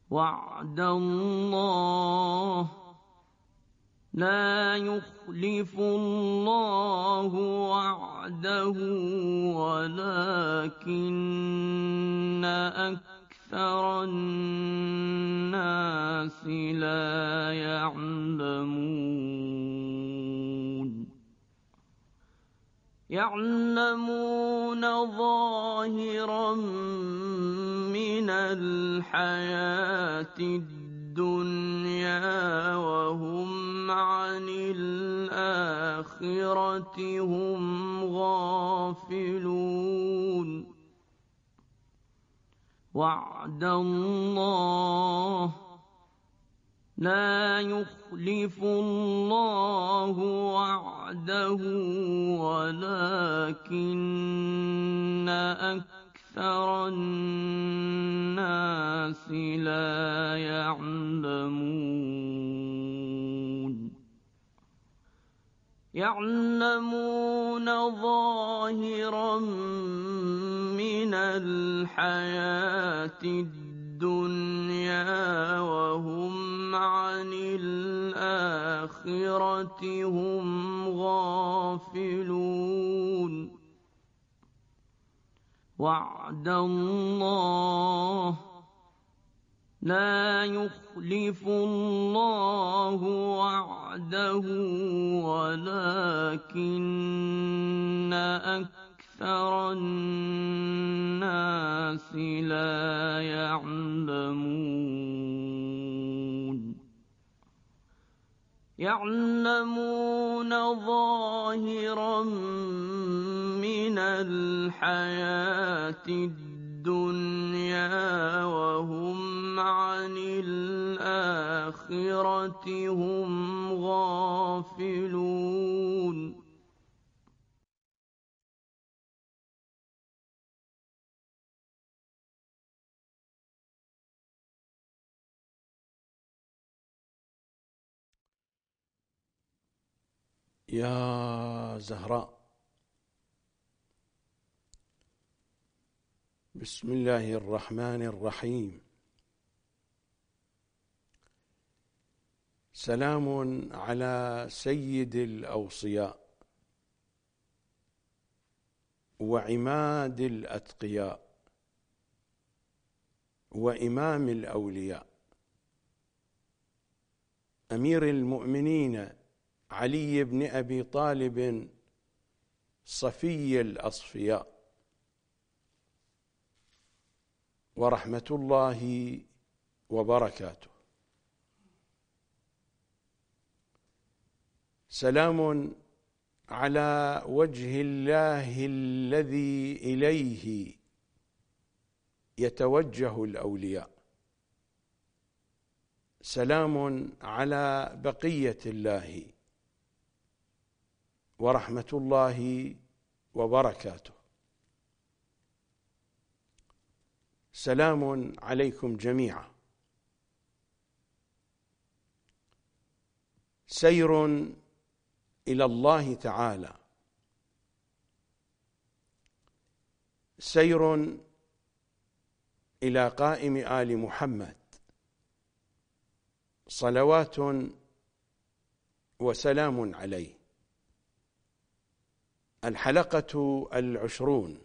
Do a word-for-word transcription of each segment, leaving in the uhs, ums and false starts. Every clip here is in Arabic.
وعد الله لا يخلف الله وعده ولكن أكثر الناس لا يعلمون يعلمون ظاهرا من الحياة الدنيا وهم عن الآخرة هم غافلون وعد الله لا يخلف الله وعده ولكن أكثر الناس لا يعلمون يعلمون ظاهرا من الحياة الدنيا وهم عن الآخرة هم غافلون وعد الله لا يخلف الله وعده ولكن أكثر الناس لا يعلمون يعلمون ظاهرا من الحياة الدنيا وهم عن الآخرة هم غافلون يا زهراء، بسم الله الرحمن الرحيم. سلام على سيد الأوصياء وعماد الأتقياء وإمام الأولياء أمير المؤمنين علي بن أبي طالب صفي الأصفياء، ورحمة الله وبركاته. سلام على وجه الله الذي إليه يتوجه الأولياء. سلام على بقية الله ورحمة الله وبركاته. سلام عليكم جميعا. سير إلى الله تعالى، سير إلى قائم آل محمد، صلوات وسلام عليه. الحلقة العشرون.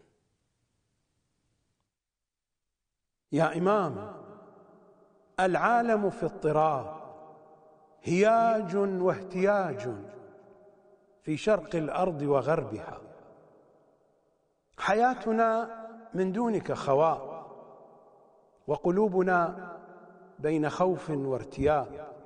يا إمام، العالم في اضطراب، هياج واهتياج في شرق الأرض وغربها. حياتنا من دونك خواء، وقلوبنا بين خوف وارتياب.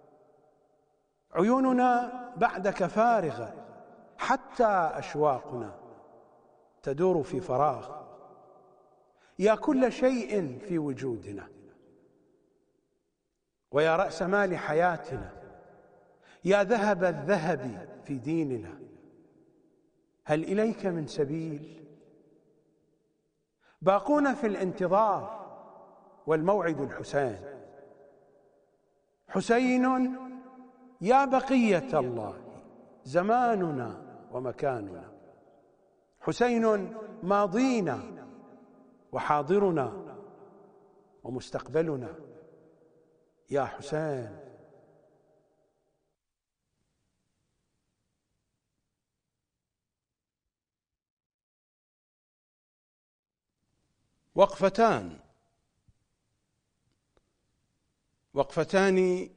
عيوننا بعدك فارغة، حتى أشواقنا تدور في فراغ. يا كل شيء في وجودنا، ويا رأس مال حياتنا، يا ذهب الذهب في ديننا. هل إليك من سبيل؟ باقون في الانتظار، والموعد الحسين. حسين يا بقية الله، زماننا ومكاننا. حسين ماضينا وحاضرنا ومستقبلنا. يا حسين. وقفتان وقفتان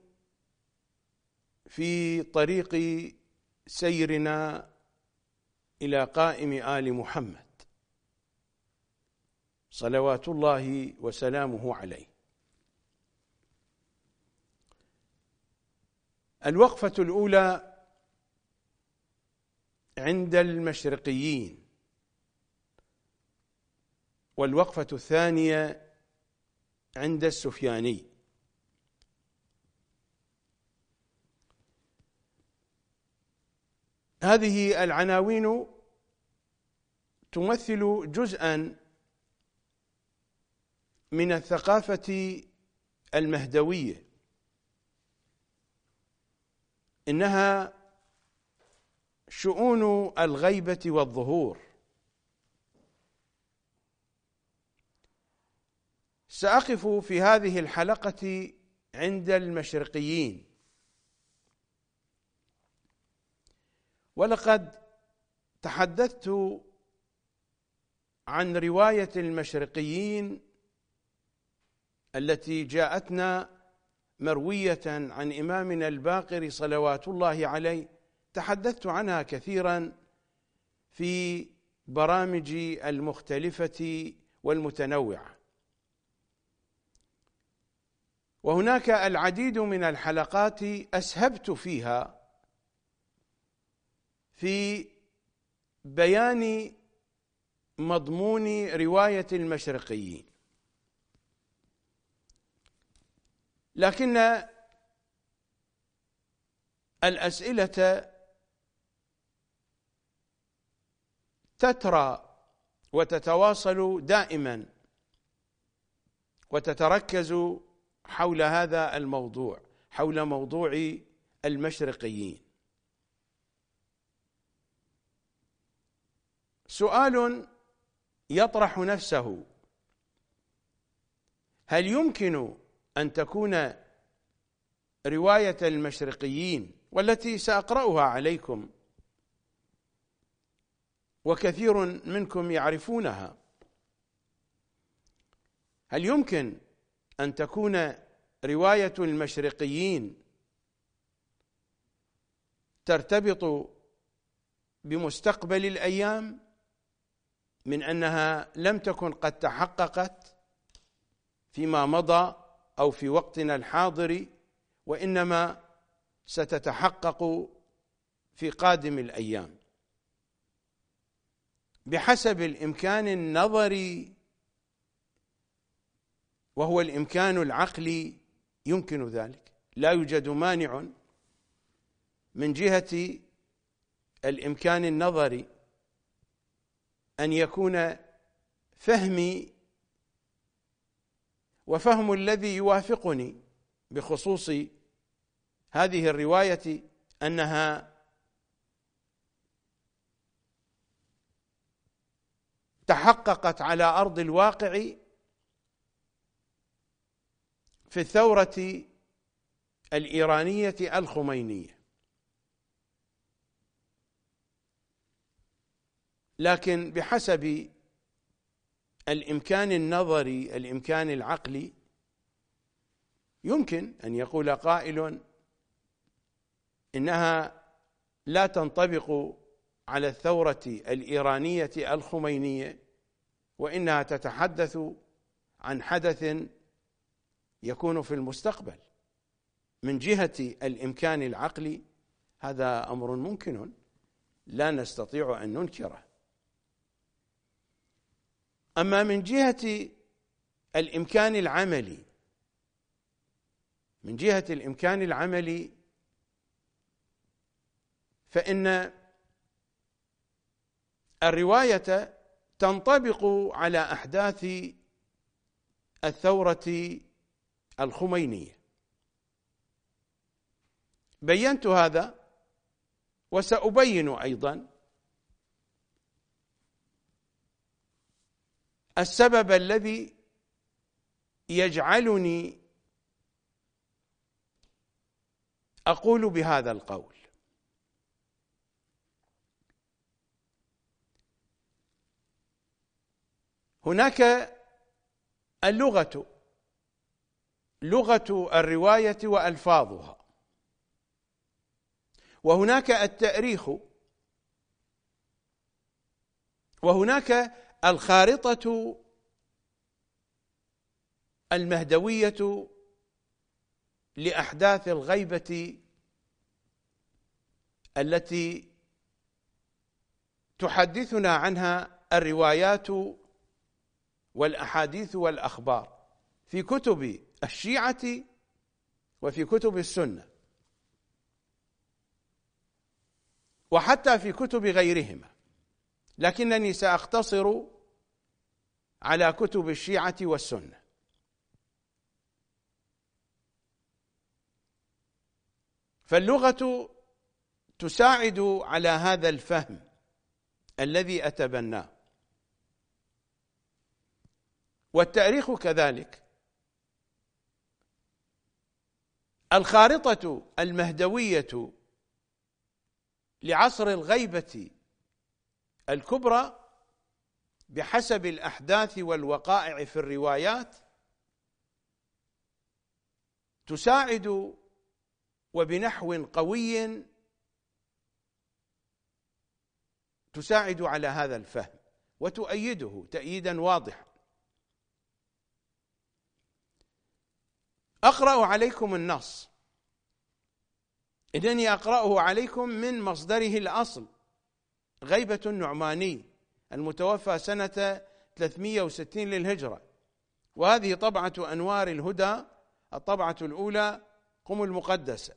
في طريق سيرنا إلى قائم آل محمد صلوات الله وسلامه عليه. الوقفة الأولى عند المشرقيين، والوقفة الثانية عند السفياني. هذه العناوين تمثل جزءا من الثقافة المهدوية، إنها شؤون الغيبة والظهور. سأقف في هذه الحلقة عند المشرقيين، ولقد تحدثت عن رواية المشرقيين التي جاءتنا مروية عن إمامنا الباقر صلوات الله عليه. تحدثت عنها كثيرا في برامجي المختلفة والمتنوعة، وهناك العديد من الحلقات أسهبت فيها في بيان مضمون رواية المشرقيين، لكن الأسئلة تترى وتتواصل دائما وتتركز حول هذا الموضوع، حول موضوع المشرقيين. سؤال يطرح نفسه: هل يمكن أن تكون رواية المشرقيين، والتي سأقرأها عليكم وكثير منكم يعرفونها، هل يمكن أن تكون رواية المشرقيين ترتبط بمستقبل الأيام، من أنها لم تكن قد تحققت فيما مضى أو في وقتنا الحاضر، وإنما ستتحقق في قادم الأيام بحسب الإمكان النظري وهو الإمكان العقلي؟ يمكن ذلك، لا يوجد مانع من جهة الإمكان النظري أن يكون فهمي وفهم الذي يوافقني بخصوص هذه الرواية أنها تحققت على أرض الواقع في الثورة الإيرانية الخمينية، لكن بحسب الإمكان النظري، الإمكان العقلي، يمكن أن يقول قائل إنها لا تنطبق على الثورة الإيرانية الخمينية، وإنها تتحدث عن حدث يكون في المستقبل. من جهة الإمكان العقلي هذا أمر ممكن لا نستطيع أن ننكره. أما من جهة الإمكان العملي، من جهة الإمكان العملي فإن الرواية تنطبق على أحداث الثورة الخمينية. بينت هذا وسأبين أيضا السبب الذي يجعلني أقول بهذا القول: هناك اللغة، لغة الرواية وألفاظها، وهناك التأريخ، وهناك الخارطة المهدوية لأحداث الغيبة التي تحدثنا عنها الروايات والأحاديث والأخبار في كتب الشيعة وفي كتب السنة، وحتى في كتب غيرهما، لكنني سأقتصر على كتب الشيعة والسنة. فاللغة تساعد على هذا الفهم الذي أتبناه، والتاريخ كذلك. الخارطة المهدوية لعصر الغيبة الكبرى بحسب الأحداث والوقائع في الروايات تساعد وبنحو قوي تساعد على هذا الفهم وتؤيده تأييدا واضحا. أقرأ عليكم النص، إنني أقرأه عليكم من مصدره الأصل، غيبة النعماني المتوفى سنة ثلاثمئة وستين للهجرة، وهذه طبعة أنوار الهدى الطبعة الأولى قم المقدسة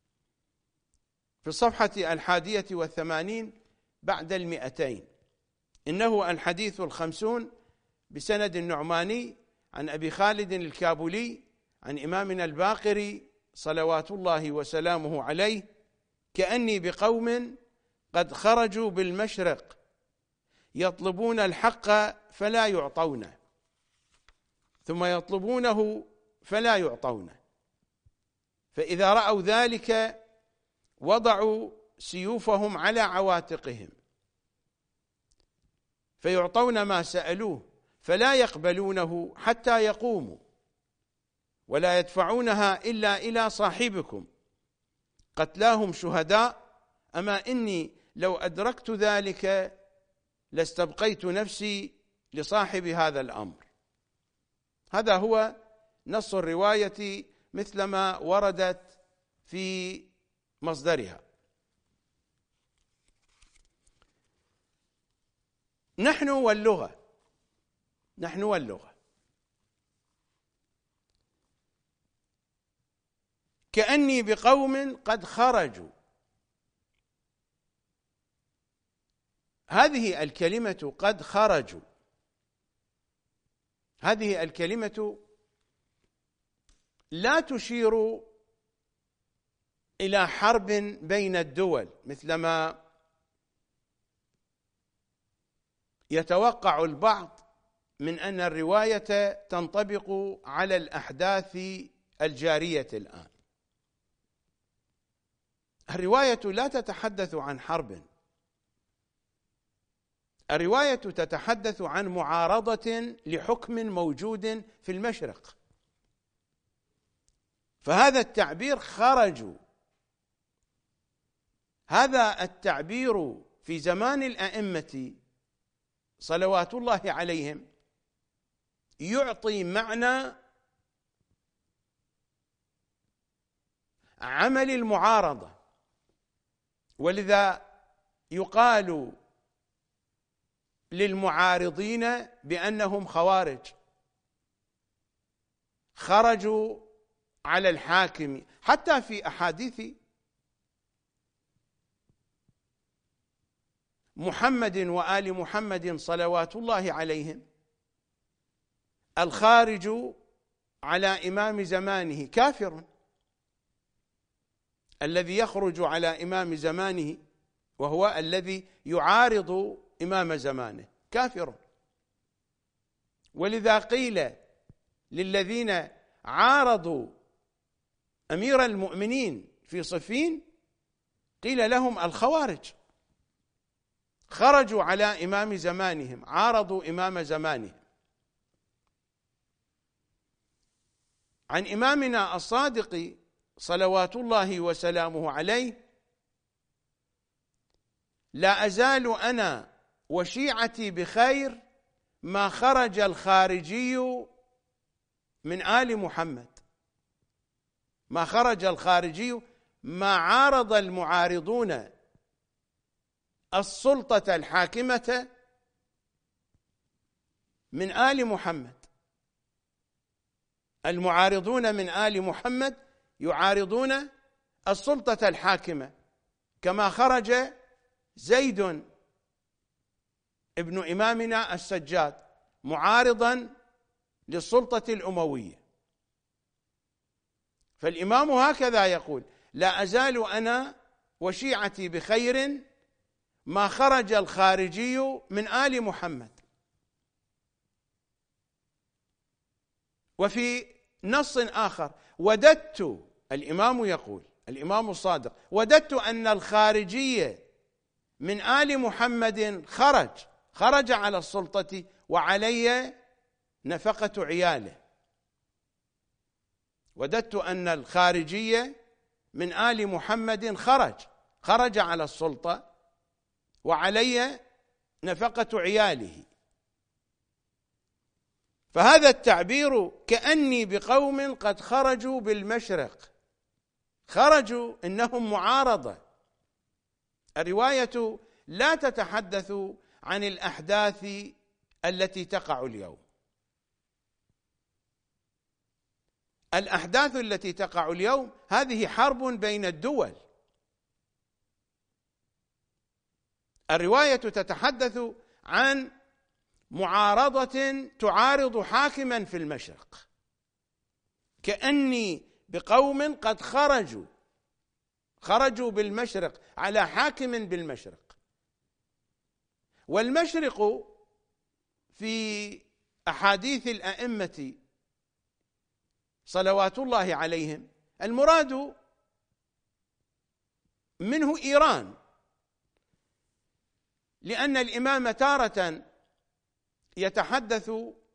في الصفحة الحادية والثمانين بعد المئتين. إنه الحديث الخمسون بسند النعماني عن أبي خالد الكابولي عن إمامنا الباقر صلوات الله وسلامه عليه: كأني بقوم قد خرجوا بالمشرق يطلبون الحق فلا يعطونه، ثم يطلبونه فلا يعطونه، فإذا رأوا ذلك وضعوا سيوفهم على عواتقهم فيعطون ما سألوه فلا يقبلونه حتى يقوموا، ولا يدفعونها إلا إلى صاحبكم، قتلاهم شهداء، أما إني لو أدركت ذلك لاستبقيت نفسي لصاحب هذا الأمر. هذا هو نص الرواية مثلما وردت في مصدرها. نحن واللغة، نحن واللغة كأني بقوم قد خرجوا. هذه الكلمة قد خرجوا، هذه الكلمة لا تشير إلى حرب بين الدول مثلما يتوقع البعض من أن الرواية تنطبق على الأحداث الجارية الآن. الرواية لا تتحدث عن حرب، الرواية تتحدث عن معارضة لحكم موجود في المشرق. فهذا التعبير خرجوا، هذا التعبير في زمان الأئمة صلوات الله عليهم يعطي معنى عمل المعارضة، ولذا يقال للمعارضين بأنهم خوارج، خرجوا على الحاكم. حتى في أحاديث محمد وآل محمد صلوات الله عليهم: الخارج على إمام زمانه كافر، الذي يخرج على إمام زمانه وهو الذي يعارض إمام زمانه كافر. ولذا قيل للذين عارضوا أمير المؤمنين في صفين قيل لهم الخوارج، خرجوا على إمام زمانهم، عارضوا إمام زمانهم. عن إمامنا الصادق صلوات الله وسلامه عليه: لا أزال أنا وشيعتي بخير ما خرج الخارجي من آل محمد، ما خرج الخارجي، ما عارض المعارضون السلطة الحاكمة من آل محمد. المعارضون من آل محمد يعارضون السلطة الحاكمة، كما خرج زيد ابن إمامنا السجاد معارضا للسلطة الأموية. فالإمام هكذا يقول: لا أزال أنا وشيعتي بخير ما خرج الخارجي من آل محمد. وفي نص آخر: وددت، الإمام يقول، الإمام الصادق: وددت أن الخارجي من آل محمد خرج خرج على السلطة وعلي نفقة عياله. وددت أن الخارجي من آل محمد خرج خرج على السلطة وعلي نفقة عياله. فهذا التعبير كأني بقوم قد خرجوا بالمشرق، خرجوا إنهم معارضة. الرواية لا تتحدث عن الأحداث التي تقع اليوم. الأحداث التي تقع اليوم هذه حرب بين الدول. الرواية تتحدث عن معارضة تعارض حاكما في المشرق، كأني بقوم قد خرجوا خرجوا بالمشرق على حاكم بالمشرق. والمشرق في أحاديث الأئمة صلوات الله عليهم المراد منه إيران، لأن الإمام تارة يتحدث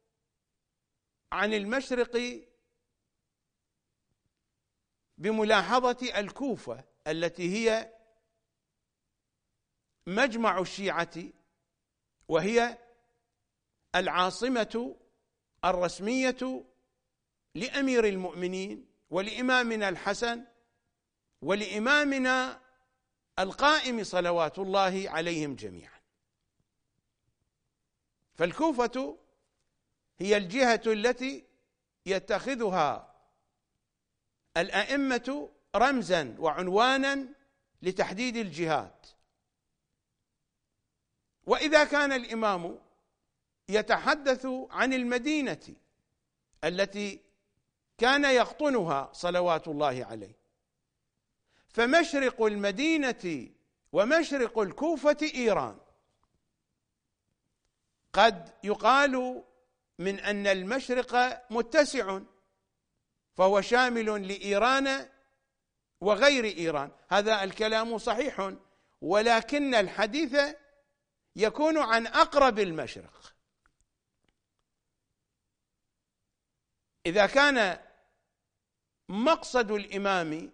عن المشرق بملاحظة الكوفة التي هي مجمع الشيعة، وهي العاصمة الرسمية لأمير المؤمنين ولإمامنا الحسن ولإمامنا القائم صلوات الله عليهم جميعا. فالكوفة هي الجهة التي يتخذها الأئمة رمزا وعنوانا لتحديد الجهات. وإذا كان الإمام يتحدث عن المدينة التي كان يقطنها صلوات الله عليه، فمشرق المدينة ومشرق الكوفة إيران. قد يقال من أن المشرق متسع فهو شامل لإيران وغير إيران، هذا الكلام صحيح، ولكن الحديث يكون عن أقرب المشرق. إذا كان مقصد الإمام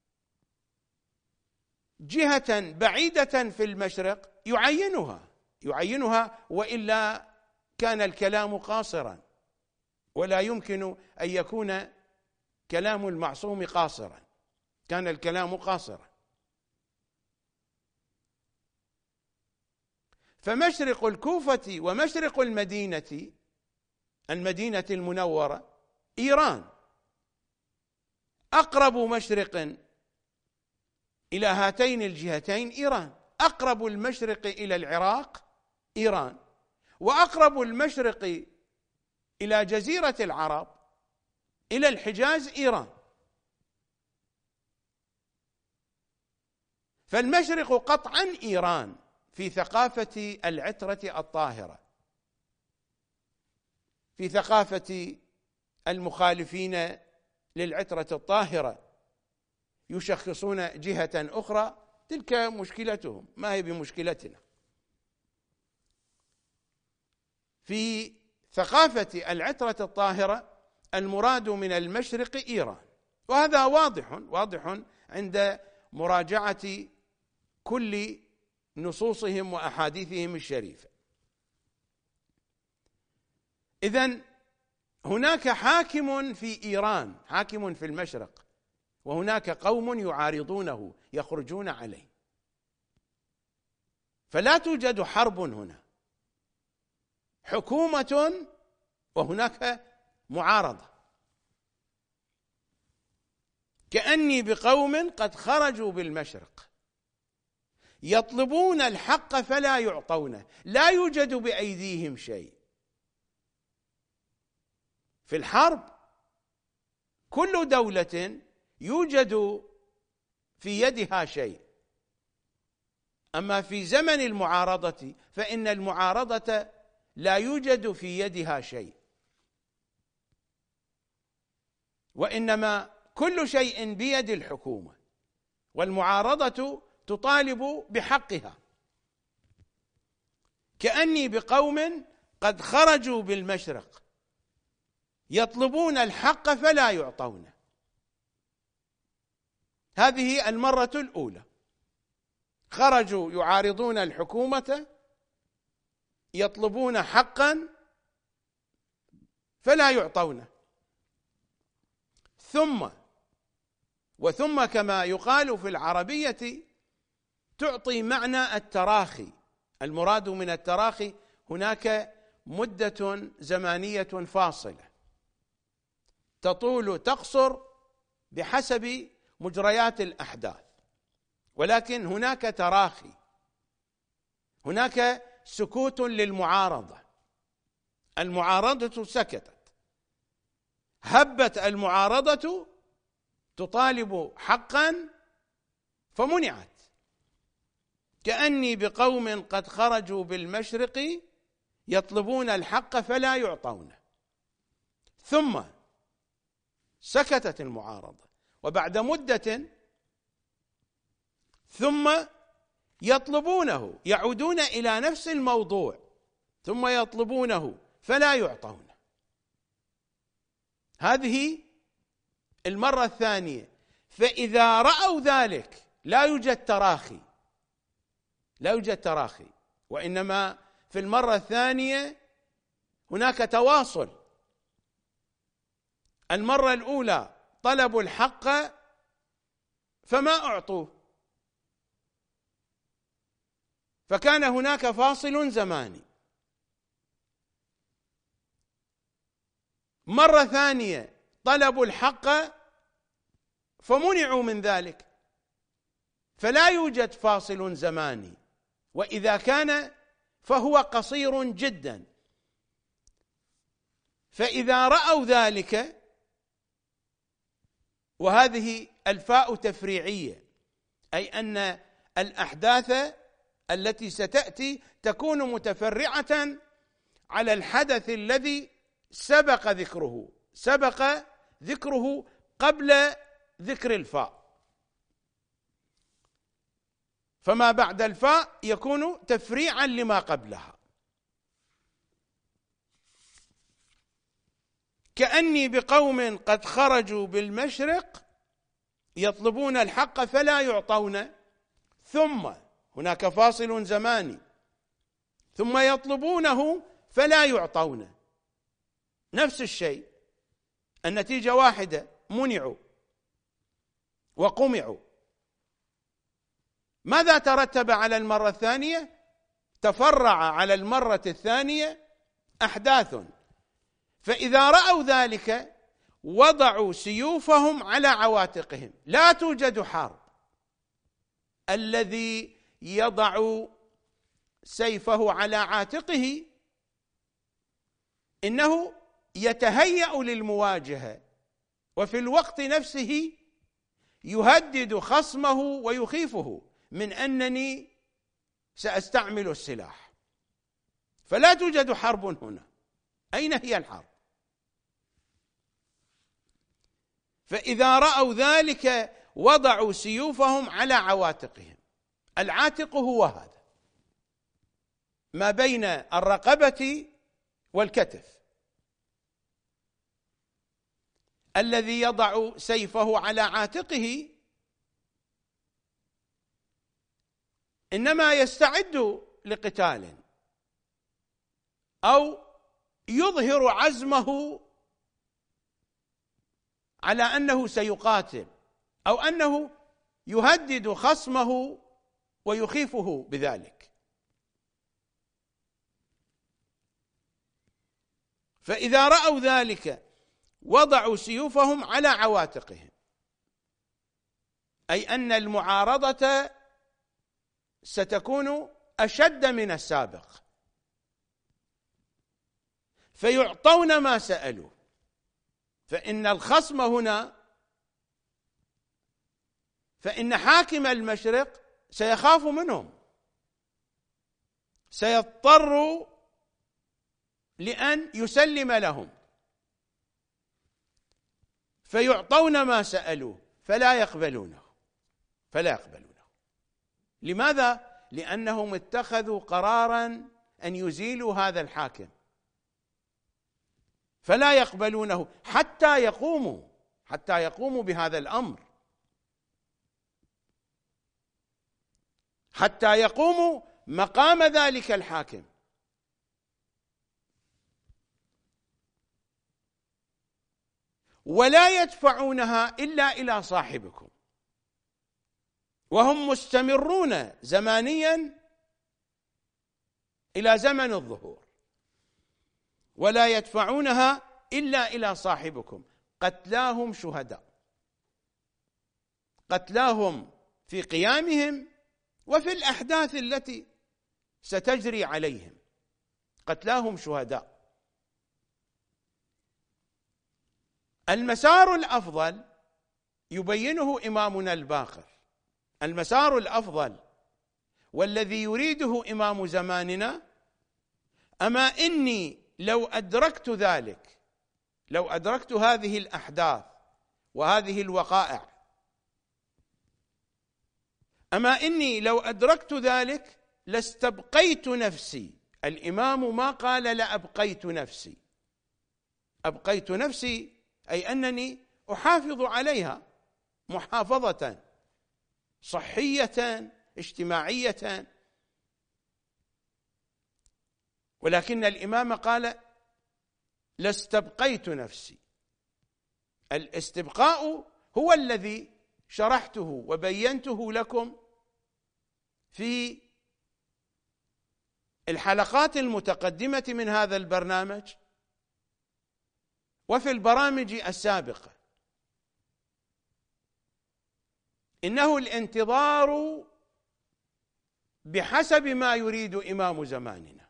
جهة بعيدة في المشرق يعينها يعينها وإلا كان الكلام قاصرا، ولا يمكن أن يكون كلام المعصوم قاصرا، كان الكلام قاصرا. فمشرق الكوفة ومشرق المدينة المدينة المنورة إيران. أقرب مشرق إلى هاتين الجهتين إيران، أقرب المشرق إلى العراق إيران، وأقرب المشرق إلى جزيرة العرب إلى الحجاز إيران. فالمشرق قطعا إيران في ثقافة العترة الطاهرة، في ثقافة المخالفين للعترة الطاهرة، يشخصون جهة أخرى، تلك مشكلتهم، ما هي بمشكلتنا. في ثقافة العترة الطاهرة المراد من المشرق إيران، وهذا واضح واضح عند مراجعة كل نصوصهم وأحاديثهم الشريفة. إذن هناك حاكم في إيران، حاكم في المشرق، وهناك قوم يعارضونه يخرجون عليه، فلا توجد حرب هنا، حكومة وهناك معارضة. كأني بقوم قد خرجوا بالمشرق يطلبون الحق فلا يعطونه، لا يوجد بأيديهم شيء. في الحرب كل دولة يوجد في يدها شيء، أما في زمن المعارضة فإن المعارضة لا يوجد في يدها شيء، وإنما كل شيء بيد الحكومة، والمعارضة تطالب بحقها. كأني بقوم قد خرجوا بالمشرق يطلبون الحق فلا يعطونه. هذه المرة الأولى، خرجوا يعارضون الحكومة يطلبون حقا فلا يعطونه. ثم وثم كما يقال في العربية تعطي معنى التراخي. المراد من التراخي هناك مدة زمانية فاصلة تطول تقصر بحسب مجريات الأحداث، ولكن هناك تراخي، هناك سكوت للمعارضة. المعارضة سكتت، هبت المعارضة تطالب حقا فمنعت. كأني بقوم قد خرجوا بالمشرق يطلبون الحق فلا يعطونه. ثم سكتت المعارضة، وبعد مدة ثم يطلبونه، يعودون إلى نفس الموضوع ثم يطلبونه فلا يعطونه. هذه المرة الثانية. فإذا رأوا ذلك لا يوجد تراخي، لا يوجد تراخي، وإنما في المرة الثانية هناك تواصل. المرة الأولى طلبوا الحق فما أعطوه، فكان هناك فاصل زماني. مرة ثانية طلبوا الحق فمنعوا من ذلك، فلا يوجد فاصل زماني، وإذا كان فهو قصير جدا. فإذا رأوا ذلك، وهذه الفاء تفريعية، أي أن الأحداث التي ستأتي تكون متفرعة على الحدث الذي سبق ذكره سبق ذكره قبل ذكر الفاء، فما بعد الفاء يكون تفريعا لما قبلها. كأني بقوم قد خرجوا بالمشرق يطلبون الحق فلا يعطون، ثم هناك فاصل زماني، ثم يطلبونه فلا يعطون، نفس الشيء، النتيجة واحدة، منعوا وقمعوا. ماذا ترتب على المرة الثانية؟ تفرع على المرة الثانية أحداث، فإذا رأوا ذلك وضعوا سيوفهم على عواتقهم. لا توجد حرب. الذي يضع سيفه على عاتقه إنه يتهيأ للمواجهة، وفي الوقت نفسه يهدد خصمه ويخيفه من أنني سأستعمل السلاح. فلا توجد حرب هنا. أين هي الحرب؟ فإذا رأوا ذلك وضعوا سيوفهم على عواتقهم. العاتق هو هذا ما بين الرقبة والكتف، الذي يضع سيفه على عاتقه إنما يستعد لقتال أو يظهر عزمه على أنه سيقاتل، أو أنه يهدد خصمه ويخيفه بذلك. فإذا رأوا ذلك وضعوا سيوفهم على عواتقهم، أي أن المعارضة ستكون أشد من السابق، فيعطون ما سألوا. فإن الخصم هنا، فإن حاكم المشرق سيخاف منهم، سيضطر لأن يسلم لهم، فيعطون ما سألوه فلا يقبلونه فلا يقبلونه لماذا؟ لأنهم اتخذوا قرارا أن يزيلوا هذا الحاكم، فلا يقبلونه حتى يقوموا حتى يقوموا بهذا الأمر، حتى يقوموا مقام ذلك الحاكم. ولا يدفعونها إلا إلى صاحبكم، وهم مستمرون زمانيا إلى زمن الظهور. ولا يدفعونها إلا إلى صاحبكم، قتلاهم شهداء، قتلاهم في قيامهم وفي الأحداث التي ستجري عليهم، قتلاهم شهداء. المسار الأفضل يبينه إمامنا الباقر، المسار الأفضل والذي يريده إمام زماننا: أما إني لو أدركت ذلك، لو أدركت هذه الأحداث وهذه الوقائع، أما إني لو أدركت ذلك لاستبقيت نفسي. الإمام ما قال لأبقيت نفسي، أبقيت نفسي أي أنني أحافظ عليها محافظة صحية اجتماعية. ولكن الإمام قال لاستبقيت نفسي. الاستبقاء هو الذي شرحته وبينته لكم في الحلقات المتقدمة من هذا البرنامج وفي البرامج السابقة. إنه الانتظار بحسب ما يريد إمام زماننا،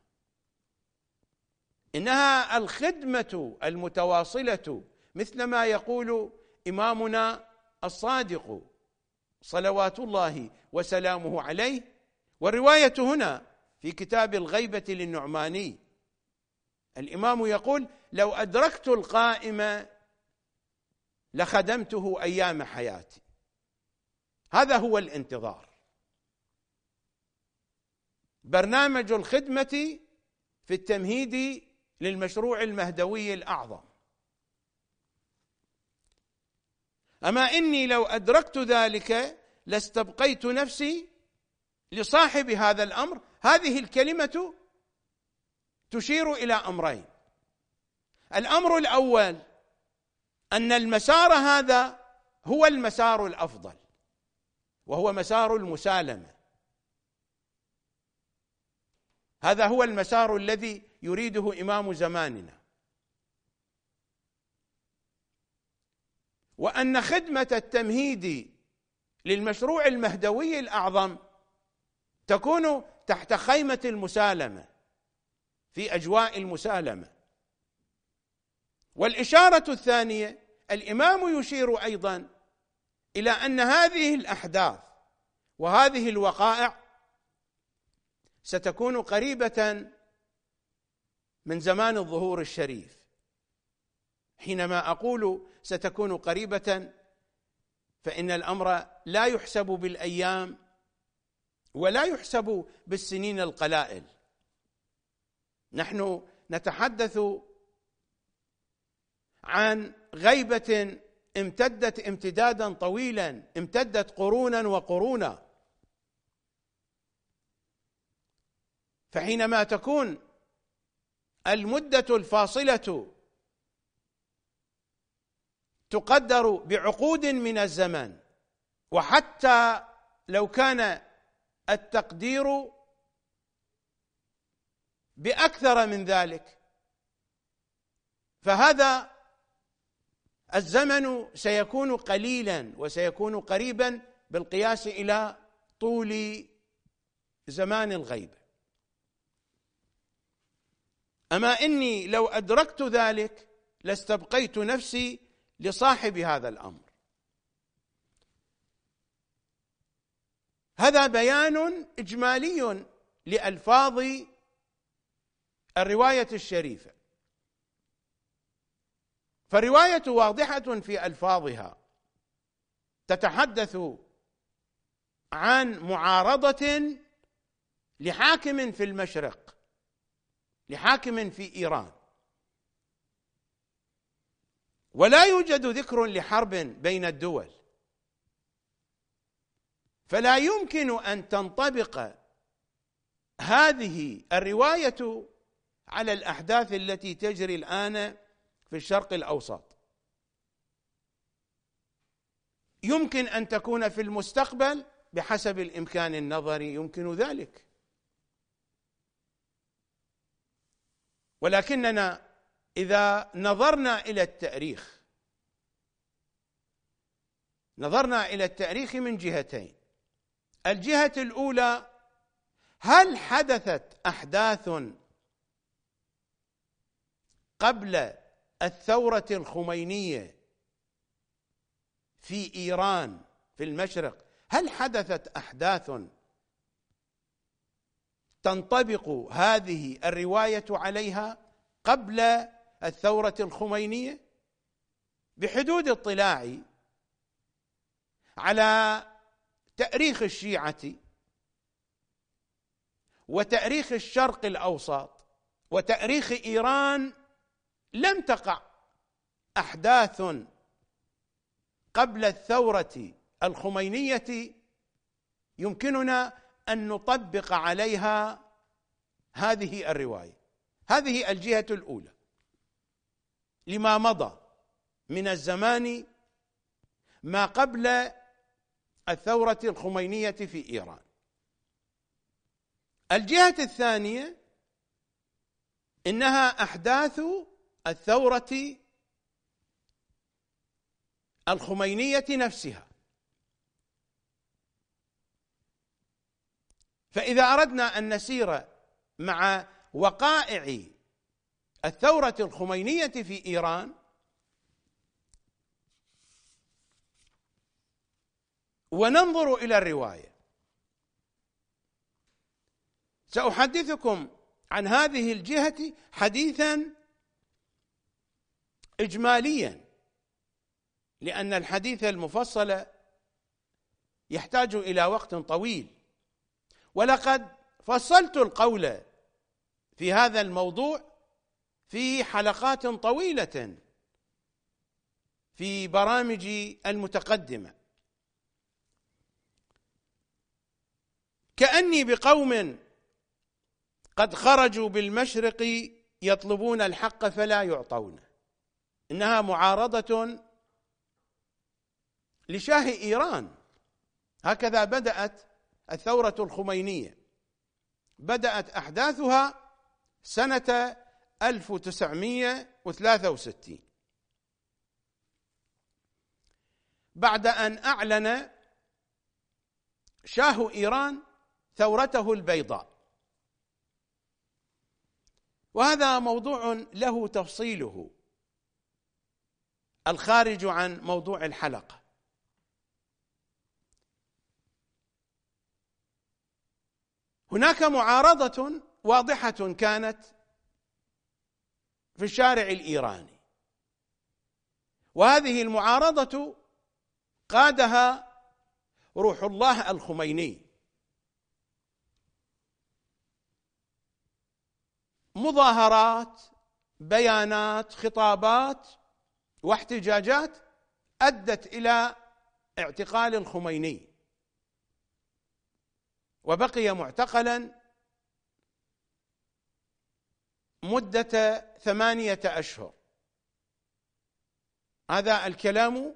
إنها الخدمة المتواصلة مثل ما يقول إمامنا الصادق صلوات الله وسلامه عليه. والرواية هنا في كتاب الغيبة للنعماني، الإمام يقول: لو أدركت القائم لخدمته أيام حياتي. هذا هو الانتظار، برنامج الخدمة في التمهيد للمشروع المهدوي الأعظم. أما إني لو أدركت ذلك لاستبقيت نفسي لصاحب هذا الأمر. هذه الكلمة تشير إلى أمرين: الأمر الأول أن المسار هذا هو المسار الأفضل، وهو مسار المسالمة. هذا هو المسار الذي يريده إمام زماننا، وأن خدمة التمهيد للمشروع المهدوي الأعظم تكون تحت خيمة المسالمة، في أجواء المسالمة. والإشارة الثانية: الإمام يشير أيضا إلى أن هذه الأحداث وهذه الوقائع ستكون قريبة من زمان الظهور الشريف. حينما أقول ستكون قريبة، فإن الأمر لا يحسب بالأيام ولا يحسب بالسنين القلائل. نحن نتحدث عن غيبة امتدت امتدادا طويلا، امتدت قرونا وقرونا. فحينما تكون المدة الفاصلة تقدر بعقود من الزمن، وحتى لو كان التقدير بأكثر من ذلك، فهذا الزمن سيكون قليلا وسيكون قريبا بالقياس إلى طول زمان الغيبة. أما إني لو أدركت ذلك لاستبقيت نفسي لصاحب هذا الأمر. هذا بيان إجمالي لألفاظ الرواية الشريفة، فالرواية واضحة في ألفاظها، تتحدث عن معارضة لحاكم في المشرق، لحاكم في إيران، ولا يوجد ذكر لحرب بين الدول، فلا يمكن أن تنطبق هذه الرواية على الأحداث التي تجري الآن في الشرق الأوسط. يمكن أن تكون في المستقبل بحسب الإمكان النظري، يمكن ذلك، ولكننا إذا نظرنا إلى التاريخ نظرنا إلى التاريخ من جهتين. الجهة الأولى، هل حدثت أحداث قبل الثورة الخمينية في إيران في المشرق؟ هل حدثت أحداث تنطبق هذه الرواية عليها قبل الثورة الخمينية؟ بحدود اطلاعي على تاريخ الشيعة وتاريخ الشرق الأوسط وتاريخ إيران، لم تقع أحداث قبل الثورة الخمينية يمكننا أن نطبق عليها هذه الرواية. هذه الجهة الأولى لما مضى من الزمان ما قبل الثورة الخمينية في إيران. الجهة الثانية إنها أحداث الثورة الخمينية نفسها. فإذا أردنا أن نسير مع وقائع الثورة الخمينية في إيران وننظر إلى الرواية، سأحدثكم عن هذه الجهة حديثا إجماليا، لأن الحديث المفصل يحتاج إلى وقت طويل، ولقد فصلت القول في هذا الموضوع في حلقات طويلة في برامجي المتقدمة. كأني بقوم قد خرجوا بالمشرق يطلبون الحق فلا يعطونه. إنها معارضة لشاه إيران. هكذا بدأت الثورة الخمينية، بدأت أحداثها سنة ألف وتسعمائة وثلاثة وستين بعد أن أعلن شاه إيران ثورته البيضاء، وهذا موضوع له تفصيله الخارج عن موضوع الحلقة. هناك معارضة واضحة كانت في الشارع الإيراني، وهذه المعارضة قادها روح الله الخميني، مظاهرات، بيانات، خطابات واحتجاجات أدت إلى اعتقال الخميني، وبقي معتقلا مدة ثمانية أشهر. هذا الكلام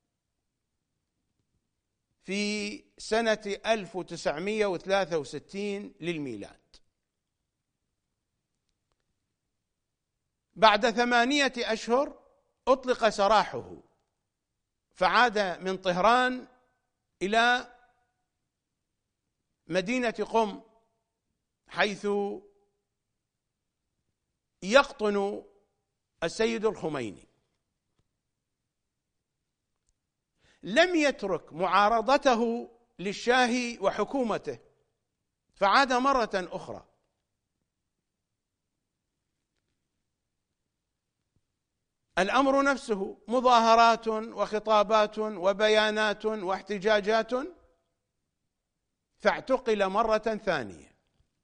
في سنة ألف وتسعمائة وثلاثة وستين للميلاد. بعد ثمانية أشهر أطلق سراحه، فعاد من طهران إلى مدينة قم، حيث يقطن السيد الخميني. لم يترك معارضته للشاه وحكومته، فعاد مرة أخرى. الأمر نفسه مظاهرات وخطابات وبيانات واحتجاجات، فاعتقل مرة ثانية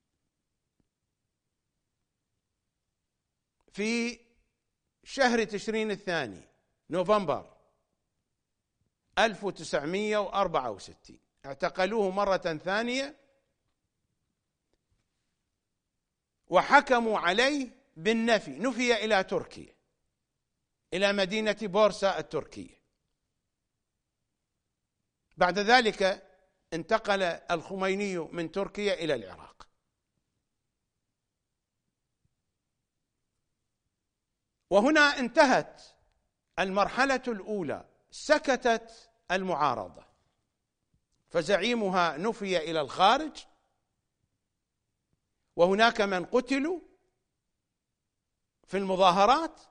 في شهر تشرين الثاني نوفمبر ألف وتسعمائة وأربعة وستين. اعتقلوه مرة ثانية وحكموا عليه بالنفي، نفي إلى تركيا، إلى مدينة بورصة التركية. بعد ذلك انتقل الخميني من تركيا إلى العراق. وهنا انتهت المرحلة الأولى، سكتت المعارضة، فزعيمها نفي إلى الخارج، وهناك من قتلوا في المظاهرات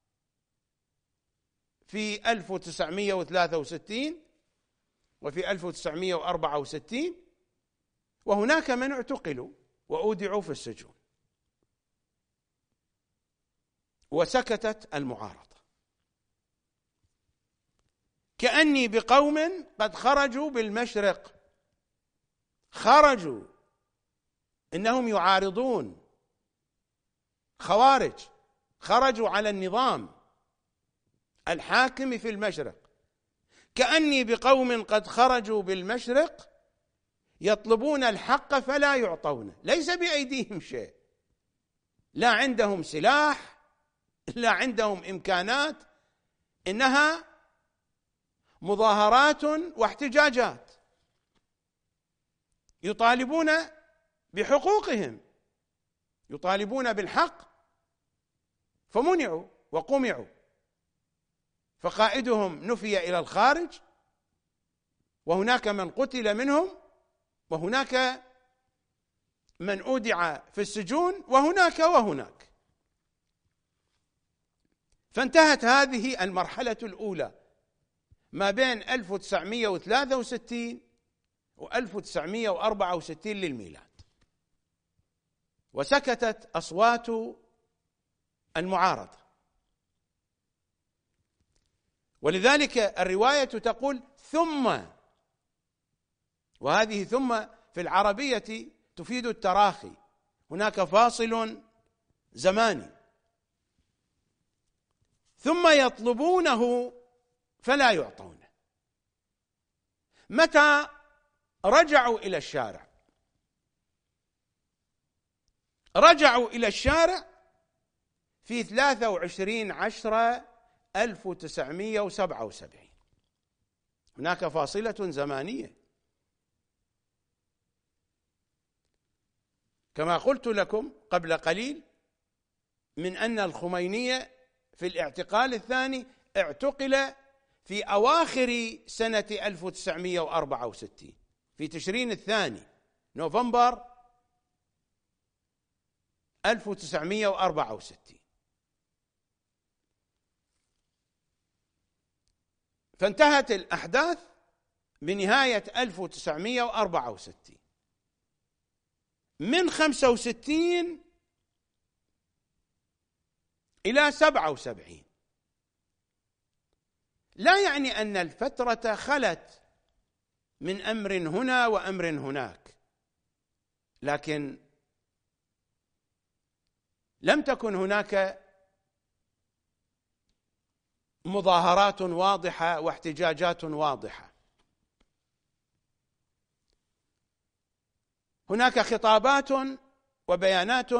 في ألف وتسعمائة وثلاثة وستين وفي ألف وتسعمائة وأربعة وستين، وهناك من اعتقلوا وأودعوا في السجون، وسكتت المعارضة. كأني بقوم قد خرجوا بالمشرق، خرجوا إنهم يعارضون خوارج، خرجوا على النظام الحاكم في المشرق. كأني بقوم قد خرجوا بالمشرق يطلبون الحق فلا يعطونه، ليس بأيديهم شيء، لا عندهم سلاح، لا عندهم إمكانات، إنها مظاهرات واحتجاجات يطالبون بحقوقهم، يطالبون بالحق، فمنعوا وقمعوا، فقائدهم نفي إلى الخارج، وهناك من قتل منهم، وهناك من أودع في السجون، وهناك وهناك. فانتهت هذه المرحلة الأولى ما بين ألف وتسعمائة وثلاثة وستين وألف وتسعمائة وأربعة وستين للميلاد، وسكتت أصوات المعارضة. ولذلك الرواية تقول ثم، وهذه ثم في العربية تفيد التراخي، هناك فاصل زماني. ثم يطلبونه فلا يعطونه. متى رجعوا إلى الشارع؟ رجعوا إلى الشارع في ثلاثة وعشرين عشرة ألف وتسعمائة وسبعة وسبعين. هناك فاصلة زمانية. كما قلت لكم قبل قليل من أن الخميني في الاعتقال الثاني اعتقل في أواخر سنة ألف وتسعمائة وأربعة وستين في تشرين الثاني نوفمبر ألف وتسعمائة وأربعة وستين. فانتهت الأحداث بنهاية ألف وتسعمائة وأربعة وستين. من خمسة وستين إلى سبعة وسبعين لا يعني أن الفترة خلت من أمر هنا وأمر هناك، لكن لم تكن هناك مظاهرات واضحة واحتجاجات واضحة. هناك خطابات وبيانات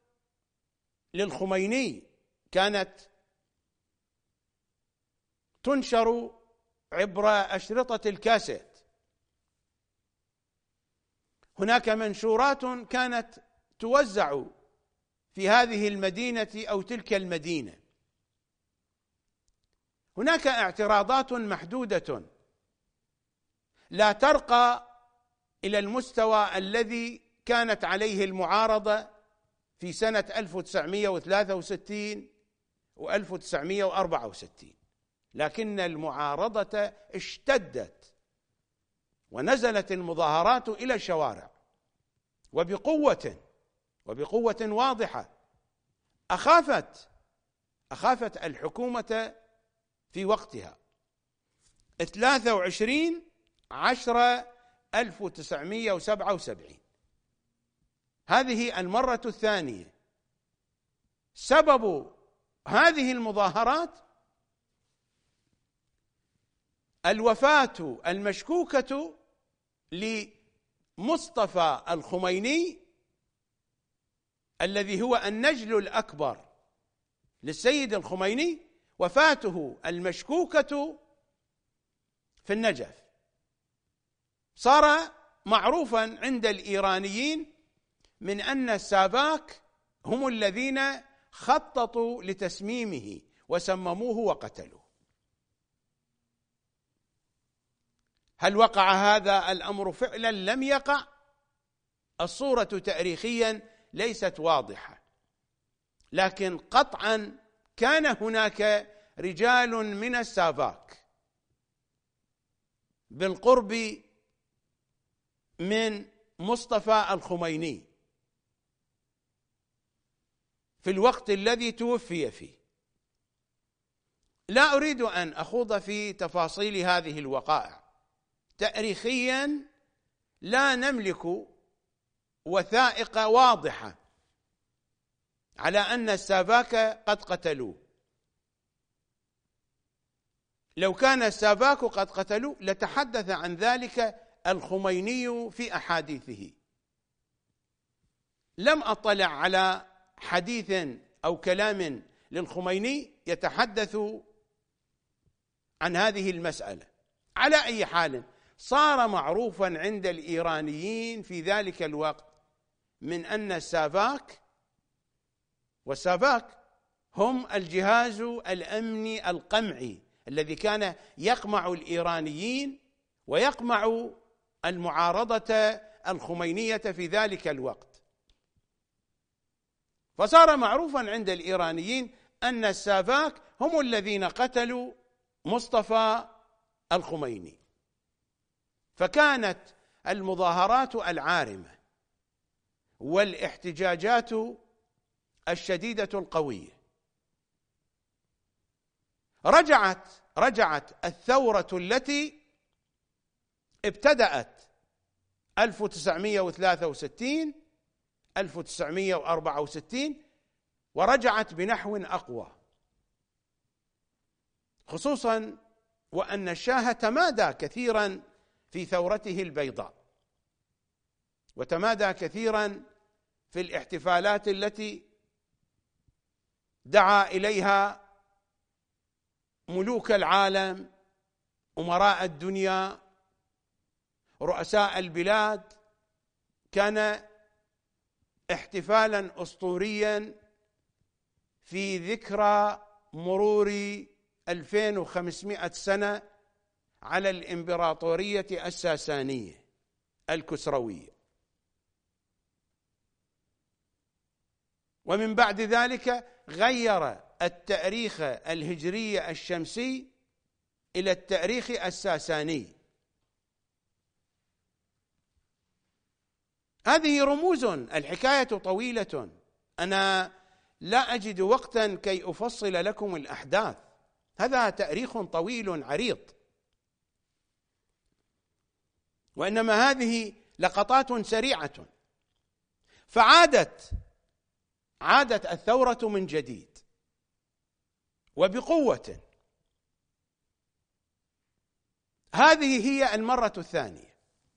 للخميني كانت تنشر عبر أشرطة الكاسيت. هناك منشورات كانت توزع في هذه المدينة أو تلك المدينة. هناك اعتراضات محدودة لا ترقى إلى المستوى الذي كانت عليه المعارضة في سنة ألف وتسعمائة وثلاثة وستين وألف وتسعمائة وأربعة وستين، لكن المعارضة اشتدت ونزلت المظاهرات إلى الشوارع وبقوة وبقوة واضحة. أخافت أخافت الحكومة في وقتها. ثلاثة وعشرين عشرة ألف وتسعمائة وسبعة وسبعين، هذه المرة الثانية. سبب هذه المظاهرات الوفاة المشكوكة لمصطفى الخميني الذي هو النجل الأكبر للسيد الخميني، وفاته المشكوكة في النجف. صار معروفا عند الإيرانيين من أن السافاك هم الذين خططوا لتسميمه وسمموه وقتلوه. هل وقع هذا الأمر فعلا؟ لم يقع. الصورة تاريخيا ليست واضحة، لكن قطعا كان هناك رجال من السافاك بالقرب من مصطفى الخميني في الوقت الذي توفي فيه. لا أريد أن أخوض في تفاصيل هذه الوقائع. تاريخيا لا نملك وثائق واضحة على أن السافاك قد قتلوه. لو كان السافاك قد قتلوه لتحدث عن ذلك الخميني في أحاديثه. لم أطلع على حديث أو كلام للخميني يتحدث عن هذه المسألة. على أي حال، صار معروفا عند الإيرانيين في ذلك الوقت من أن السافاك، والسافاك هم الجهاز الأمني القمعي الذي كان يقمع الإيرانيين ويقمع المعارضة الخمينية في ذلك الوقت. فصار معروفا عند الإيرانيين أن السافاك هم الذين قتلوا مصطفى الخميني. فكانت المظاهرات العارمة والاحتجاجات الشديدة القوية. رجعت رجعت الثورة التي ابتدأت ألف وتسعمائة وثلاثة وستين ألف وتسعمائة وأربعة وستين، ورجعت بنحو أقوى، خصوصا وأن الشاه تمادى كثيرا في ثورته البيضاء، وتمادى كثيرا في الاحتفالات التي دعا إليها ملوك العالم، أمراء الدنيا، رؤساء البلاد. كان احتفالا أسطوريا في ذكرى مرور ألفين وخمسمائة سنة على الإمبراطورية الساسانية الكسروية. ومن بعد ذلك غير التاريخ الهجري الشمسي إلى التاريخ الساساني. هذه رموز، الحكاية طويلة، أنا لا أجد وقتا كي أفصل لكم الأحداث، هذا تاريخ طويل عريض، وإنما هذه لقطات سريعة. فعادت عادت الثورة من جديد وبقوة. هذه هي المرة الثانية،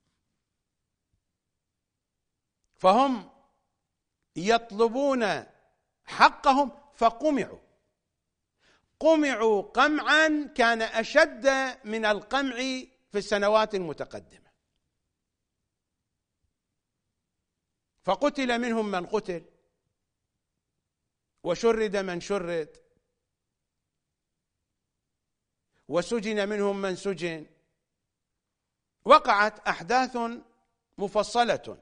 فهم يطلبون حقهم فقمعوا، قمعوا قمعا كان أشد من القمع في السنوات المتقدمة، فقتل منهم من قتل، وشرد من شرد، وسجن منهم من سجن. وقعت أحداث مفصلة.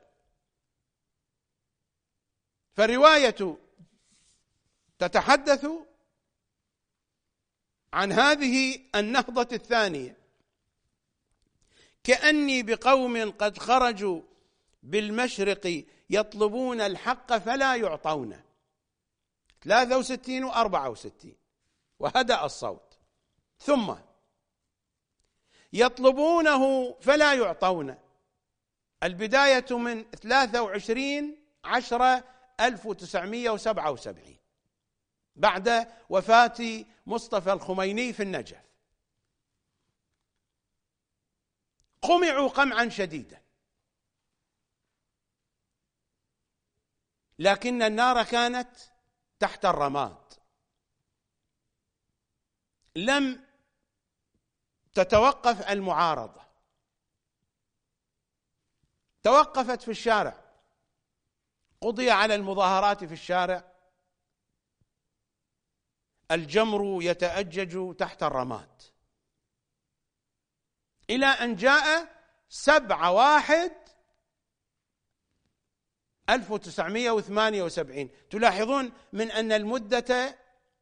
فالرواية تتحدث عن هذه النهضة الثانية: كأني بقوم قد خرجوا بالمشرق يطلبون الحق فلا يعطونه. ثلاثة وستين وأربعة وستين، وهدأ الصوت. ثم يطلبونه فلا يعطونه. البداية من ثلاثة وعشرين عشرة ألف وتسعمائة وسبعة وسبعين بعد وفاة مصطفى الخميني في النجف. قمعوا قمعا شديدا، لكن النار كانت تحت الرماد، لم تتوقف المعارضة، توقفت في الشارع، قضي على المظاهرات في الشارع، الجمر يتأجج تحت الرماد، إلى أن جاء سبعة واحد ألف وتسعمائة وثمانية وسبعين. تلاحظون من أن المدة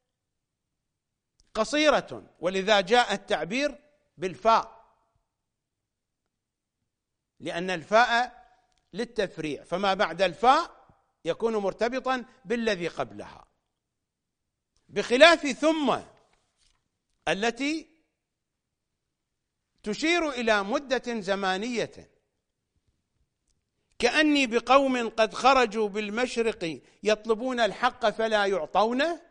قصيرة، ولذا جاء التعبير بالفاء، لأن الفاء للتفريع، فما بعد الفاء يكون مرتبطا بالذي قبلها، بخلاف ثم التي تشير إلى مدة زمانية. كأني بقوم قد خرجوا بالمشرق يطلبون الحق فلا يعطونه.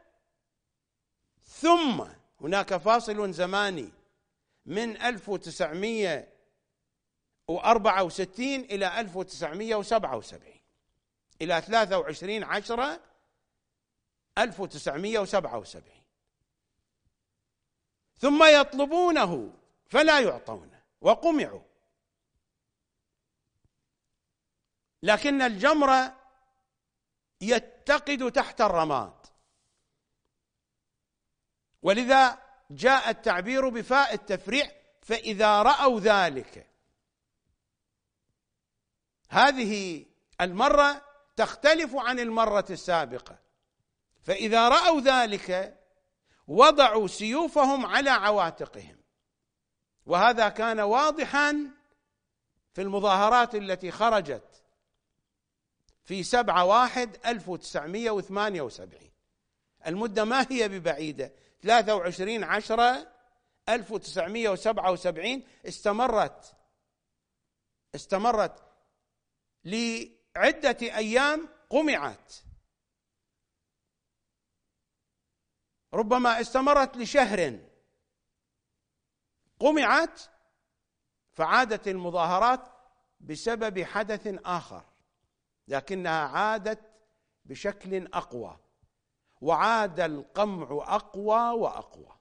ثم هناك فاصل زماني من ألف وتسعمائة وأربعة وستين إلى ألف وتسعمائة وسبعة وسبعين، إلى ثلاثة وعشرين عشرة ألف وتسعمائة وسبعة وسبعين. ثم يطلبونه فلا يعطونه، وقمعوا، لكن الجمر يتقد تحت الرماد، ولذا جاء التعبير بفاء التفريع: فإذا رأوا ذلك. هذه المرة تختلف عن المرة السابقة. فإذا رأوا ذلك وضعوا سيوفهم على عواتقهم، وهذا كان واضحا في المظاهرات التي خرجت في سبعة واحد ألف وتسعمائة وثمانية وسبعين. المدة ما هي ببعيدة، ثلاثة وعشرين عشرة ألف وتسعمائة وسبعة وسبعين استمرت استمرت لعدة أيام، قمعت، ربما استمرت لشهر، قمعت، فعادت المظاهرات بسبب حدث آخر، لكنها عادت بشكل أقوى، وعاد القمع أقوى وأقوى.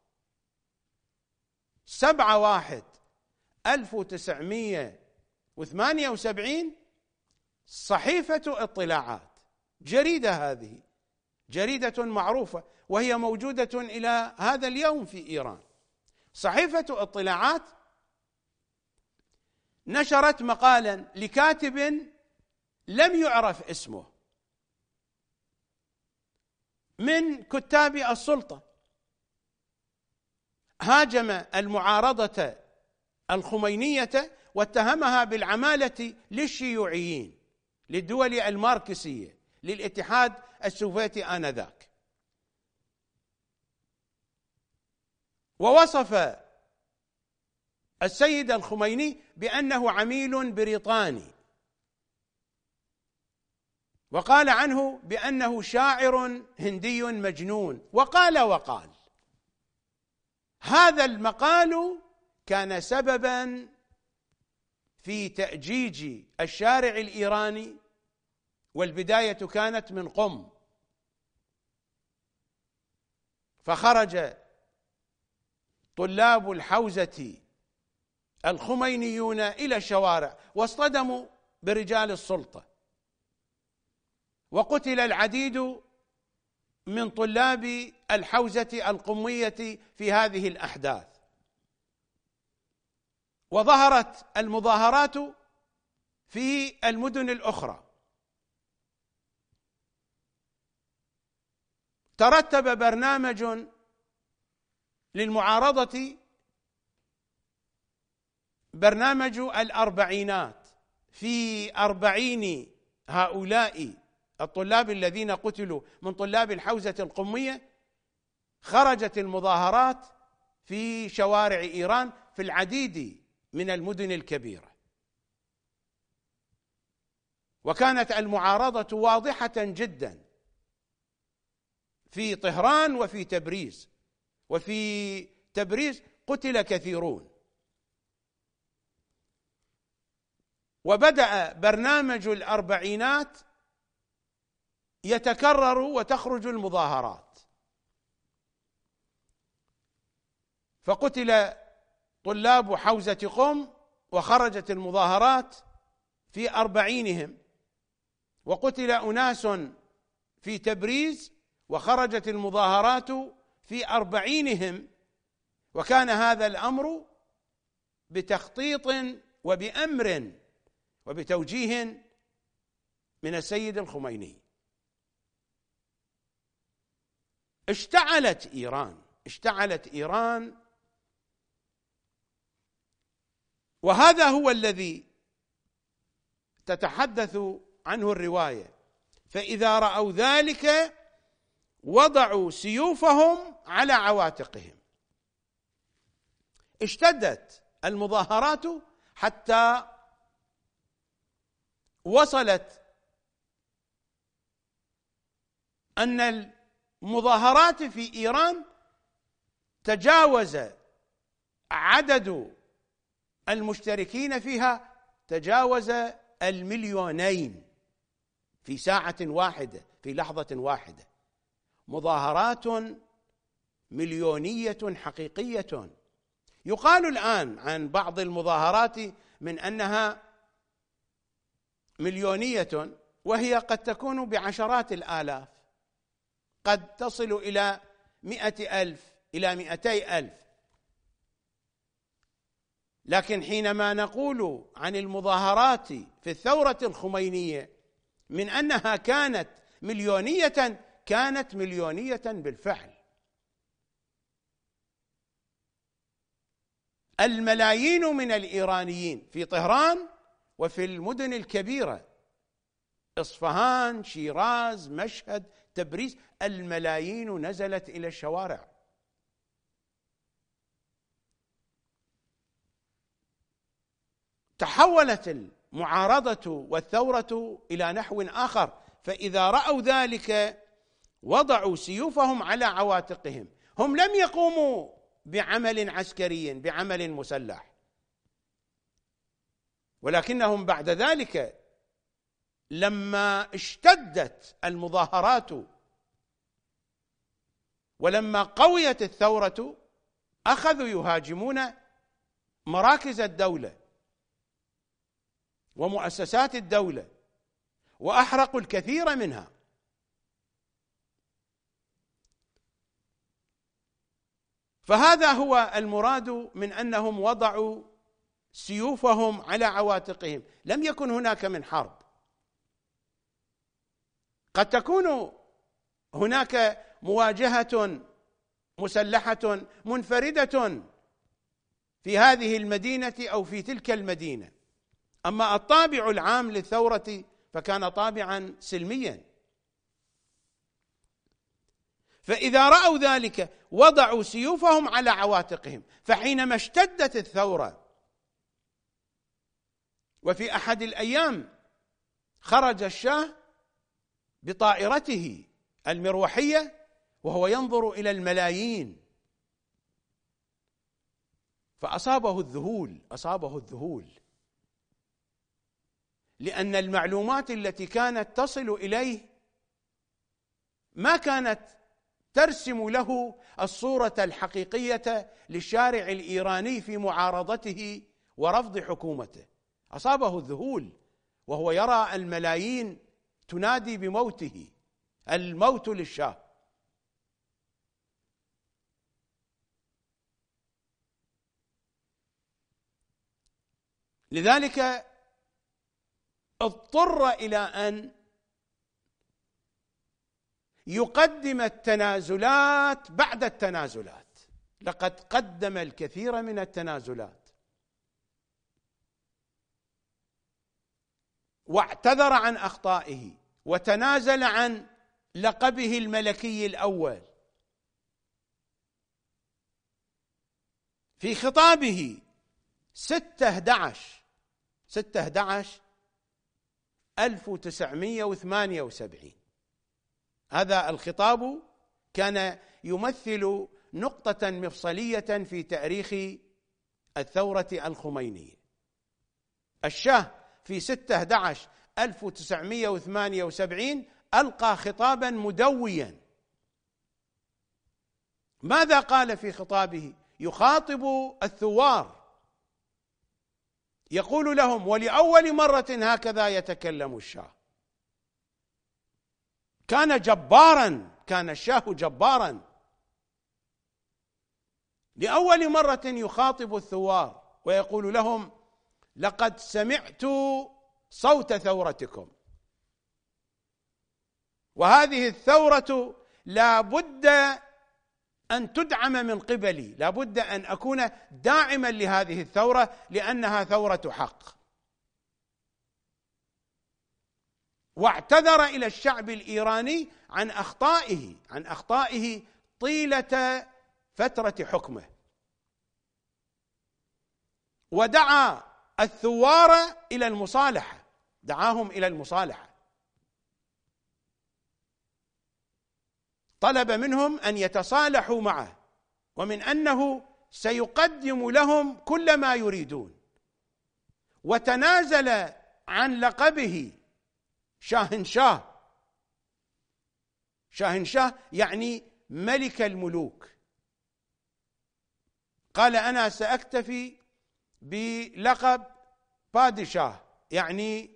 سبعة واحد ألف وتسعمائة وثمانية وسبعين صحيفة اطلاعات، جريدة، هذه جريدة معروفة وهي موجودة إلى هذا اليوم في إيران. صحيفة اطلاعات نشرت مقالا لكاتب لم يعرف اسمه من كتاب السلطة، هاجم المعارضة الخمينية واتهمها بالعمالة للشيوعيين، للدول الماركسية، للاتحاد السوفيتي آنذاك. ووصف السيد الخميني بأنه عميل بريطاني، وقال عنه بأنه شاعر هندي مجنون، وقال وقال. هذا المقال كان سببا في تأجيج الشارع الإيراني، والبداية كانت من قم، فخرج طلاب الحوزة الخمينيون إلى الشوارع واصطدموا برجال السلطة، وقتل العديد من طلاب الحوزة القمية في هذه الأحداث، وظهرت المظاهرات في المدن الأخرى. ترتب برنامج للمعارضة، برنامج الأربعينات، في أربعين هؤلاء الطلاب الذين قتلوا من طلاب الحوزة القمية. خرجت المظاهرات في شوارع إيران في العديد من المدن الكبيرة، وكانت المعارضة واضحة جدا في طهران وفي تبريز، وفي تبريز قتل كثيرون. وبدأ برنامج الأربعينات يتكرر وتخرج المظاهرات، فقتل طلاب حوزة قم وخرجت المظاهرات في أربعينهم، وقتل أناس في تبريز وخرجت المظاهرات في أربعينهم، وكان هذا الأمر بتخطيط وبأمر وبتوجيه من السيد الخميني. اشتعلت إيران اشتعلت إيران وهذا هو الذي تتحدث عنه الرواية. فإذا رأوا ذلك وضعوا سيوفهم على عواتقهم. اشتدت المظاهرات حتى وصلت أن المظاهرات في إيران تجاوز عدد المشتركين فيها تجاوز المليونين في ساعة واحدة، في لحظة واحدة. مظاهرات مليونية حقيقية. يقال الآن عن بعض المظاهرات من أنها مليونية، وهي قد تكون بعشرات الآلاف، قد تصل إلى مئة ألف إلى مئتي ألف. لكن حينما نقول عن المظاهرات في الثورة الخمينية من أنها كانت مليونية، كانت مليونية بالفعل. الملايين من الإيرانيين في طهران وفي المدن الكبيرة، إصفهان، شيراز، مشهد، تبريز، الملايين نزلت إلى الشوارع. تحولت المعارضة والثورة إلى نحو آخر، فإذا رأوا ذلك وضعوا سيوفهم على عواتقهم. هم لم يقوموا بعمل عسكري، بعمل مسلح، ولكنهم بعد ذلك لما اشتدت المظاهرات ولما قويت الثورة أخذوا يهاجمون مراكز الدولة ومؤسسات الدولة، وأحرقوا الكثير منها. فهذا هو المراد من أنهم وضعوا سيوفهم على عواتقهم. لم يكن هناك من حرب. قد تكون هناك مواجهة مسلحة منفردة في هذه المدينة أو في تلك المدينة، أما الطابع العام للثورة فكان طابعا سلميا. فإذا رأوا ذلك وضعوا سيوفهم على عواتقهم. فحينما اشتدت الثورة وفي أحد الأيام خرج الشاه بطائرته المروحية وهو ينظر إلى الملايين، فأصابه الذهول أصابه الذهول لأن المعلومات التي كانت تصل إليه ما كانت ترسم له الصورة الحقيقية للشارع الإيراني في معارضته ورفض حكومته. أصابه الذهول وهو يرى الملايين تنادي بموته، الموت للشاه. لذلك اضطر إلى أن يقدم التنازلات بعد التنازلات. لقد قدم الكثير من التنازلات واعتذر عن أخطائه وتنازل عن لقبه الملكي الأول. في خطابه ستة أحد عشر ستة أحد عشر ألف وتسعمائة وثمانية وسبعين، هذا الخطاب كان يمثل نقطة مفصلية في تاريخ الثورة الخمينية. الشاه في ستة أحد عشر ألف وتسعمائة وثمانية وسبعين ألقى خطابا مدويا. ماذا قال في خطابه؟ يخاطب الثوار يقول لهم: ولأول مرة هكذا يتكلم الشاه. كان جبارا، كان الشاه جبارا، لأول مرة يخاطب الثوار ويقول لهم: لقد سمعت صوت ثورتكم، وهذه الثورة لا بد أن تدعم من قبلي، لا بد أن أكون داعما لهذه الثورة لأنها ثورة حق. واعتذر إلى الشعب الإيراني عن أخطائه عن أخطائه طيلة فترة حكمه، ودعا الثوار إلى المصالحة، دعاهم إلى المصالحة، طلب منهم أن يتصالحوا معه، ومن أنه سيقدم لهم كل ما يريدون، وتنازل عن لقبه شاهنشاه. شاهنشاه يعني ملك الملوك. قال: أنا سأكتفي بلقب بادشاه، يعني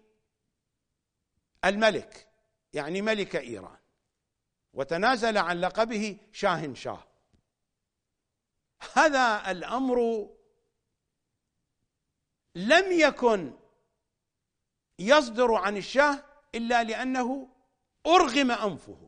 الملك، يعني ملك إيران، وتنازل عن لقبه شاهنشاه. هذا الأمر لم يكن يصدر عن الشاه إلا لأنه أرغم أنفه،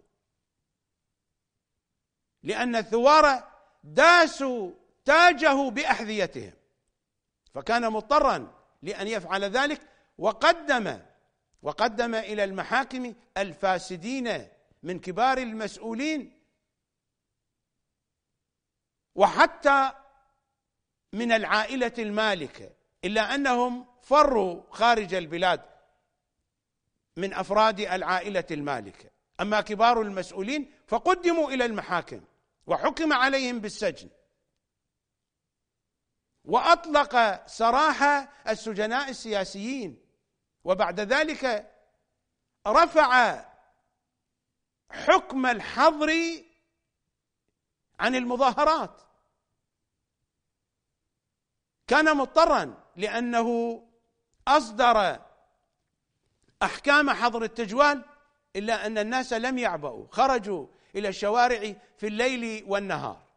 لأن الثوار داسوا تاجه بأحذيتهم، فكان مضطرا لأن يفعل ذلك، وقدم وقدم إلى المحاكم الفاسدين من كبار المسؤولين، وحتى من العائلة المالكة، إلا أنهم فروا خارج البلاد من أفراد العائلة المالكة. أما كبار المسؤولين فقدموا إلى المحاكم وحكم عليهم بالسجن، وأطلق سراح السجناء السياسيين، وبعد ذلك رفع حكم الحظر عن المظاهرات. كان مضطرا لأنه أصدر أحكام حظر التجوال، إلا أن الناس لم يعبأوا، خرجوا إلى الشوارع في الليل والنهار.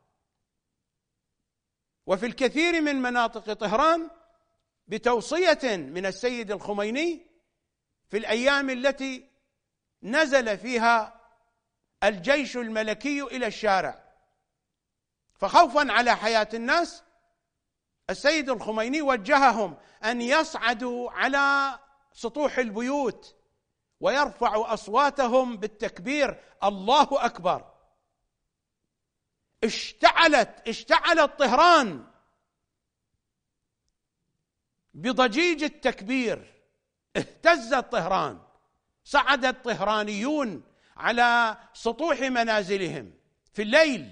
وفي الكثير من مناطق طهران بتوصية من السيد الخميني في الأيام التي نزل فيها الجيش الملكي إلى الشارع، فخوفا على حياة الناس، السيد الخميني وجههم أن يصعدوا على سطوح البيوت ويرفعوا أصواتهم بالتكبير: الله أكبر. اشتعلت اشتعلت طهران بضجيج التكبير، اهتزت طهران، صعد الطهرانيون على سطوح منازلهم في الليل.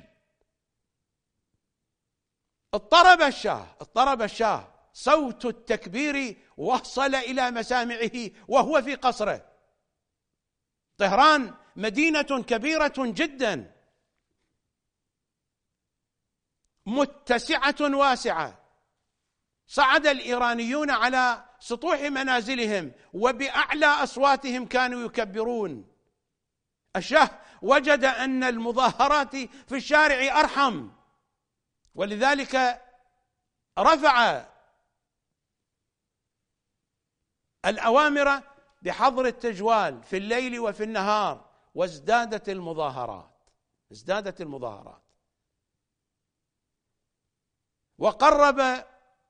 اضطرب الشاه اضطرب الشاه صوت التكبير وصل إلى مسامعه وهو في قصره. طهران مدينة كبيرة جدا متسعة واسعة. صعد الإيرانيون على سطوح منازلهم وبأعلى أصواتهم كانوا يكبرون. الشاه وجد أن المظاهرات في الشارع أرحم، ولذلك رفع الأوامر بحظر التجوال في الليل وفي النهار، وازدادت المظاهرات ازدادت المظاهرات وقرب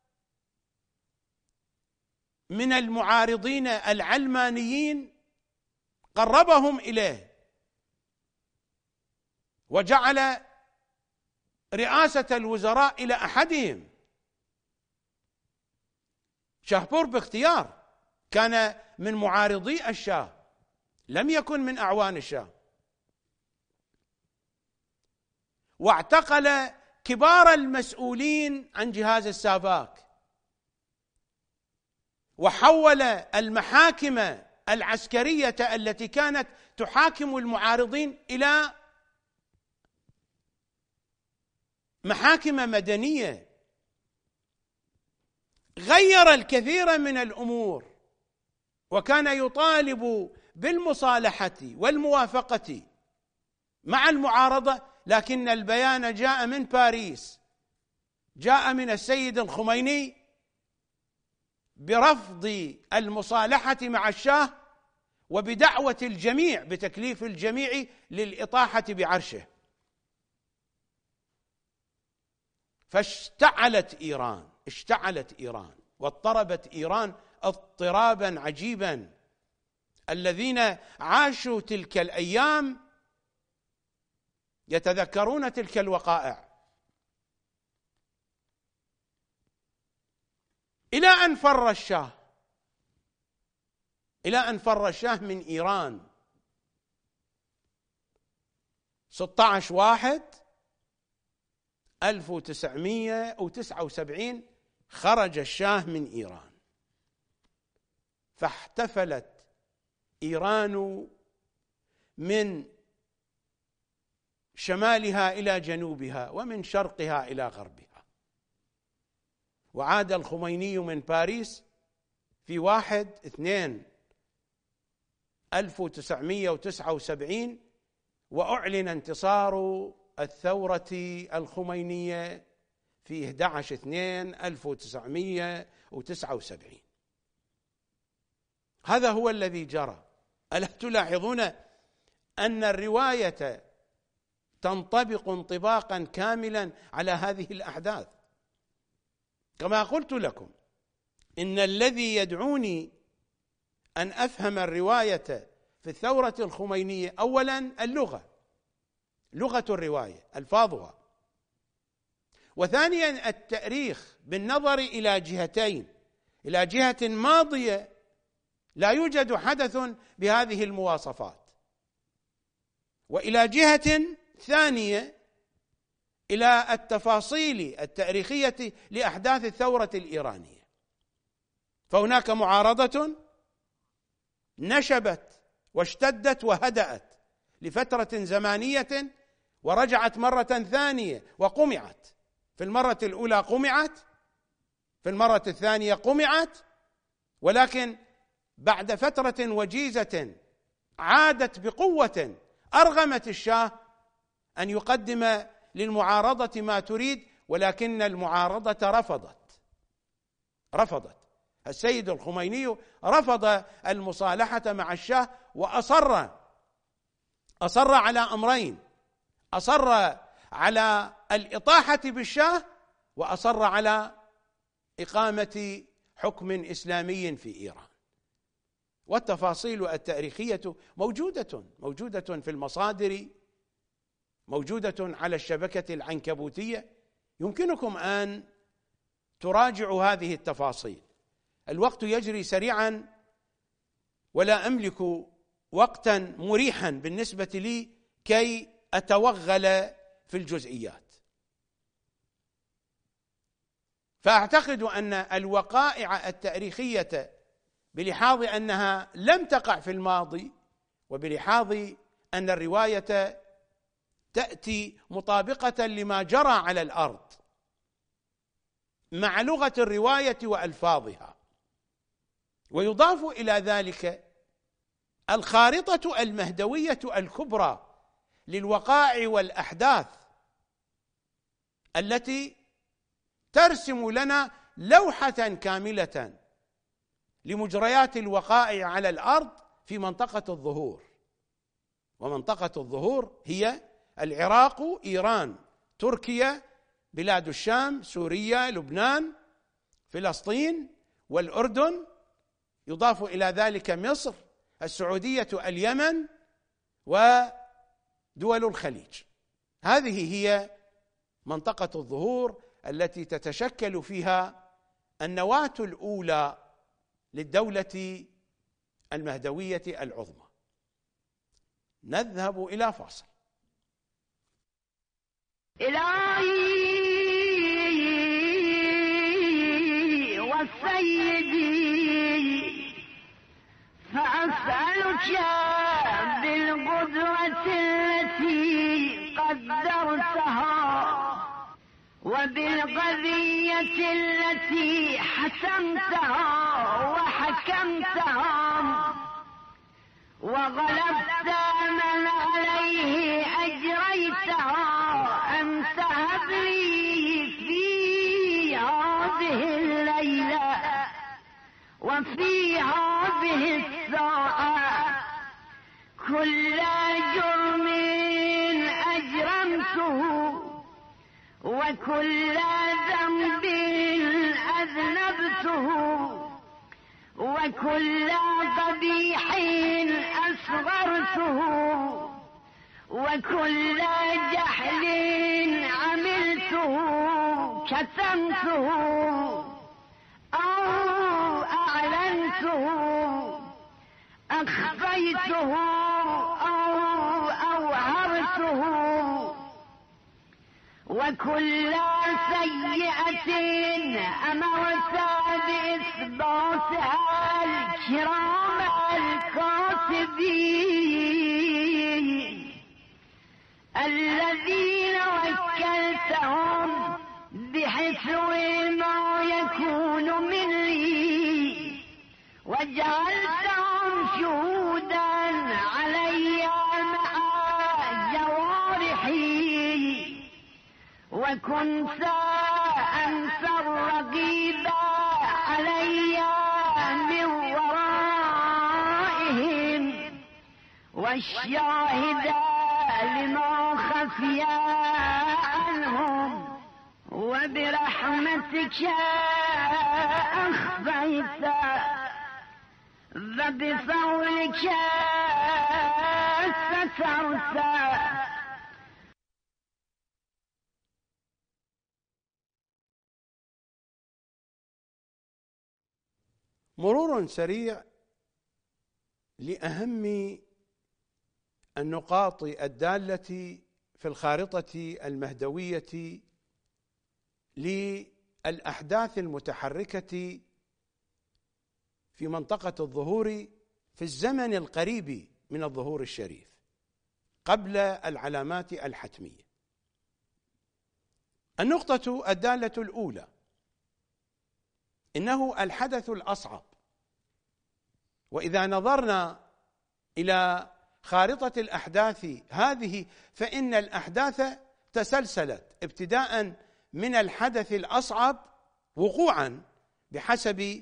من المعارضين العلمانيين، قربهم إليه وجعل رئاسة الوزراء إلى أحدهم. شاهبور باختيار كان من معارضي الشاه، لم يكن من أعوان الشاه، واعتقل كبار المسؤولين عن جهاز السافاك، وحول المحاكم العسكرية التي كانت تحاكم المعارضين إلى محاكم مدنية. غير الكثير من الأمور، وكان يطالب بالمصالحة والموافقة مع المعارضة، لكن البيان جاء من باريس، جاء من السيد الخميني برفض المصالحة مع الشاه وبدعوة الجميع، بتكليف الجميع للإطاحة بعرشه. فاشتعلت إيران اشتعلت إيران واضطربت إيران اضطرابا عجيبا. الذين عاشوا تلك الأيام يتذكرون تلك الوقائع، إلى أن فر الشاه إلى أن فر الشاه من إيران. ستة عشر واحد ألف وتسعمائة وتسعة وسبعين خرج الشاه من إيران، فاحتفلت إيران من شمالها إلى جنوبها ومن شرقها إلى غربها. وعاد الخميني من باريس في واحد اثنين ألف وتسعمائة وتسعة وسبعين، وأعلن انتصار الثورة الخمينية في أحد عشر اثنين ألف وتسعمائة وتسعة وسبعين. هذا هو الذي جرى. ألا تلاحظون أن الرواية تنطبق انطباقا كاملا على هذه الأحداث؟ كما قلت لكم، إن الذي يدعوني أن أفهم الرواية في الثورة الخمينية أولا اللغة، لغة الرواية، ألفاظها، وثانيا التاريخ بالنظر إلى جهتين، إلى جهة ماضية لا يوجد حدث بهذه المواصفات، وإلى جهة ثانية إلى التفاصيل التاريخية لأحداث الثورة الإيرانية. فهناك معارضة نشبت واشتدت وهدأت لفترة زمانية، ورجعت مرة ثانية وقمعت. في المرة الأولى قمعت، في المرة الثانية قمعت، ولكن بعد فترة وجيزة عادت بقوة، أرغمت الشاه أن يقدم للمعارضة ما تريد، ولكن المعارضة رفضت رفضت السيد الخميني رفض المصالحة مع الشاه، وأصر أصر على أمرين: أصر على الإطاحة بالشاه، وأصر على إقامة حكم إسلامي في إيران. والتفاصيل التاريخية موجودة موجودة في المصادر موجودة على الشبكة العنكبوتية، يمكنكم أن تراجعوا هذه التفاصيل. الوقت يجري سريعا ولا أملك وقتا مريحا بالنسبة لي كي أتوغل في الجزئيات، فأعتقد أن الوقائع التاريخية بلحاظ أنها لم تقع في الماضي، وبلحاظ أن الرواية تأتي مطابقة لما جرى على الأرض مع لغة الرواية وألفاظها، ويضاف إلى ذلك الخارطة المهدوية الكبرى للوقائع والأحداث التي ترسم لنا لوحة كاملة لمجريات الوقائع على الأرض في منطقة الظهور. ومنطقة الظهور هي العراق، إيران، تركيا، بلاد الشام، سوريا، لبنان، فلسطين والأردن، يضاف إلى ذلك مصر، السعودية، اليمن، ودول الخليج. هذه هي منطقة الظهور التي تتشكل فيها النواة الأولى للدولة المهدوية العظمى. نذهب إلى فاصل. إلهي وسيدي فأسألك بالقدرة التي قدرتها وبالقضية التي حسمتها وحكمتها وغلبت من عليه أجريتها، أن تهب لي في هذه الليلة وفي هذه الساعة كل جرم أجرمته وكل ذنب أذنبته وكل قبيح أصغرته وكل جهل عملته كتمته أو أعلنته أخفيته أو أوهرته وكل سيئة أمرت بإثباتها الكرام الكاتبين الذين وكلتهم بحسب ما يكون مني وجعلتهم شهودا علي مع جوارحي وكنت أنت الرقيب علي من ورائهم والشاهد لما خفي عنهم وبرحمتك أخفيت وبفضلك سترت. مرور سريع لأهم النقاط الدالة في الخارطة المهدوية للأحداث المتحركة في منطقة الظهور في الزمن القريب من الظهور الشريف قبل العلامات الحتمية. النقطة الدالة الأولى: إنه الحدث الأصعب. وإذا نظرنا إلى خارطة الأحداث هذه فإن الأحداث تسلسلت ابتداء من الحدث الأصعب وقوعا بحسب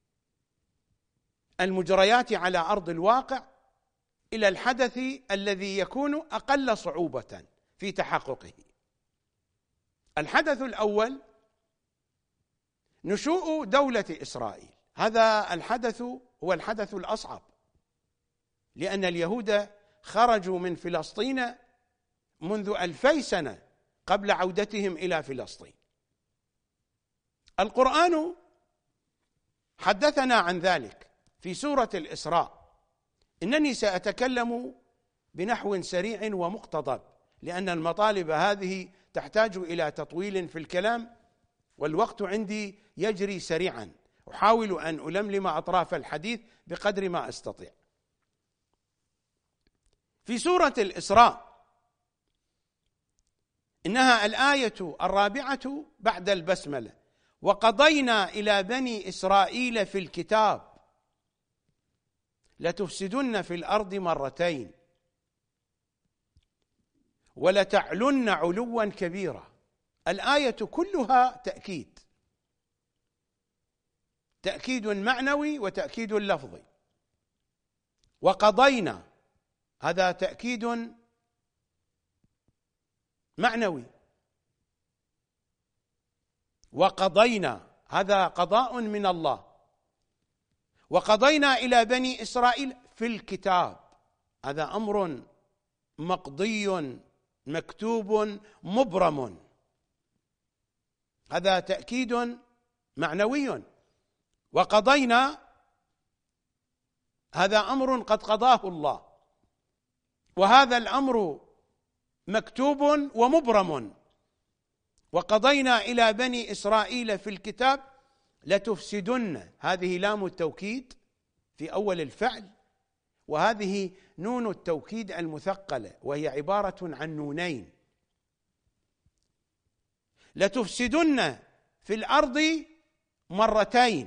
المجريات على أرض الواقع إلى الحدث الذي يكون أقل صعوبة في تحققه. الحدث الأول نشوء دولة إسرائيل. هذا الحدث هو الحدث الأصعب، لأن اليهود خرجوا من فلسطين منذ ألفي سنة قبل عودتهم إلى فلسطين. القرآن حدثنا عن ذلك في سورة الإسراء. إنني سأتكلم بنحو سريع ومقتضب، لأن المطالب هذه تحتاج إلى تطويل في الكلام، والوقت عندي يجري سريعا. أحاول أن ألملم أطراف الحديث بقدر ما أستطيع. في سورة الإسراء إنها الآية الرابعة بعد البسملة: وقضينا إلى بني إسرائيل في الكتاب لتفسدن في الأرض مرتين ولتعلن علوا كبيرا. الآية كلها تأكيد، تأكيد معنوي وتأكيد لفظي. وقضينا هذا تأكيد معنوي، وقضينا هذا قضاء من الله. وقضينا إلى بني إسرائيل في الكتاب، هذا أمر مقضي مكتوب مبرم، هذا تأكيد معنوي. وقضينا هذا أمر قد قضاه الله، وهذا الأمر مكتوب ومبرم. وقضينا إلى بني إسرائيل في الكتاب لتفسدن، هذه لام التوكيد في أول الفعل، وهذه نون التوكيد المثقلة، وهي عبارة عن نونين. لتفسدن في الأرض مرتين،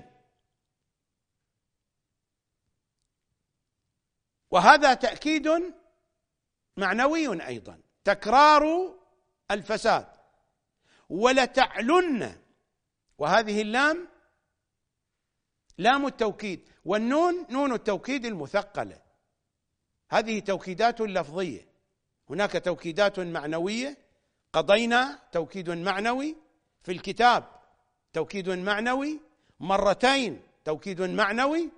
وهذا تأكيد معنوي أيضا، تكرار الفساد. ولتعلن، وهذه اللام لام التوكيد، والنون نون التوكيد المثقلة. هذه توكيدات لفظية، هناك توكيدات معنوية. قضينا توكيد معنوي، في الكتاب توكيد معنوي، مرتين توكيد معنوي.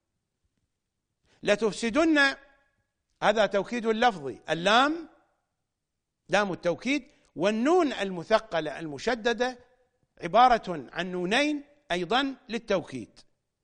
لتفسدن هذا توكيد لفظي، اللام لام التوكيد، والنون المثقلة المشددة عبارة عن نونين أيضا للتوكيد.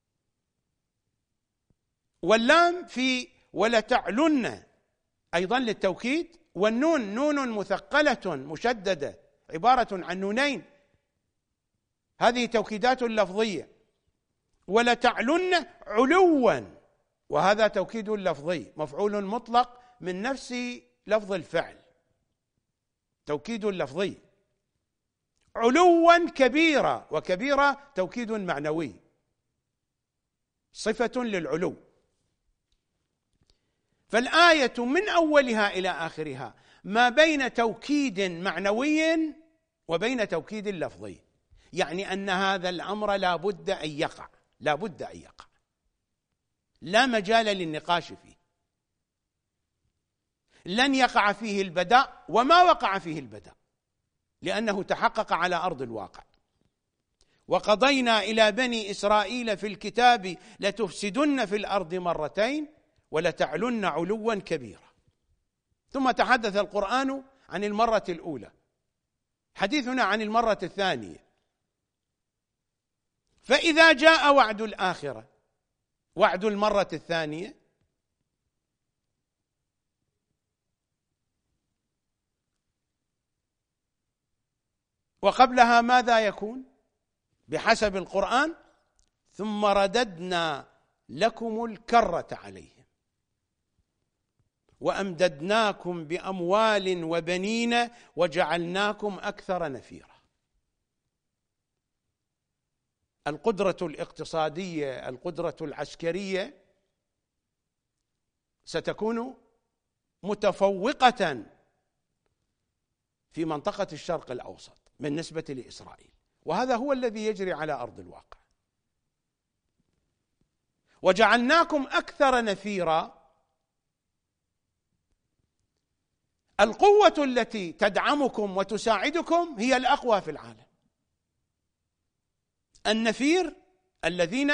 واللام في ولتعلن أيضا للتوكيد، والنون نون مثقلة مشددة عبارة عن نونين، هذه توكيدات لفظية. ولتعلن علوا، وهذا توكيد لفظي، مفعول مطلق من نفس لفظ الفعل، توكيد لفظي. علوا كبيرا، وكبيرا توكيد معنوي، صفة للعلو. فالآية من أولها إلى آخرها ما بين توكيد معنوي وبين توكيد لفظي، يعني أن هذا الأمر لا بد أن يقع، لا بد أن يقع، لا مجال للنقاش فيه. لن يقع فيه البداء، وما وقع فيه البداء لأنه تحقق على أرض الواقع. وقضينا إلى بني إسرائيل في الكتاب لتفسدن في الأرض مرتين ولتعلن علوا كبيرا. ثم تحدث القرآن عن المرة الأولى، حديثنا عن المرة الثانية. فإذا جاء وعد الآخرة، وعد المرة الثانية، وقبلها ماذا يكون بحسب القرآن؟ ثم رددنا لكم الكرة عليهم وأمددناكم بأموال وبنين وجعلناكم أكثر نفيرا. القدرة الاقتصادية، القدرة العسكرية ستكون متفوقة في منطقة الشرق الأوسط بالنسبة لإسرائيل، وهذا هو الذي يجري على أرض الواقع. وجعلناكم أكثر نفيرا، القوة التي تدعمكم وتساعدكم هي الأقوى في العالم. النفير الذين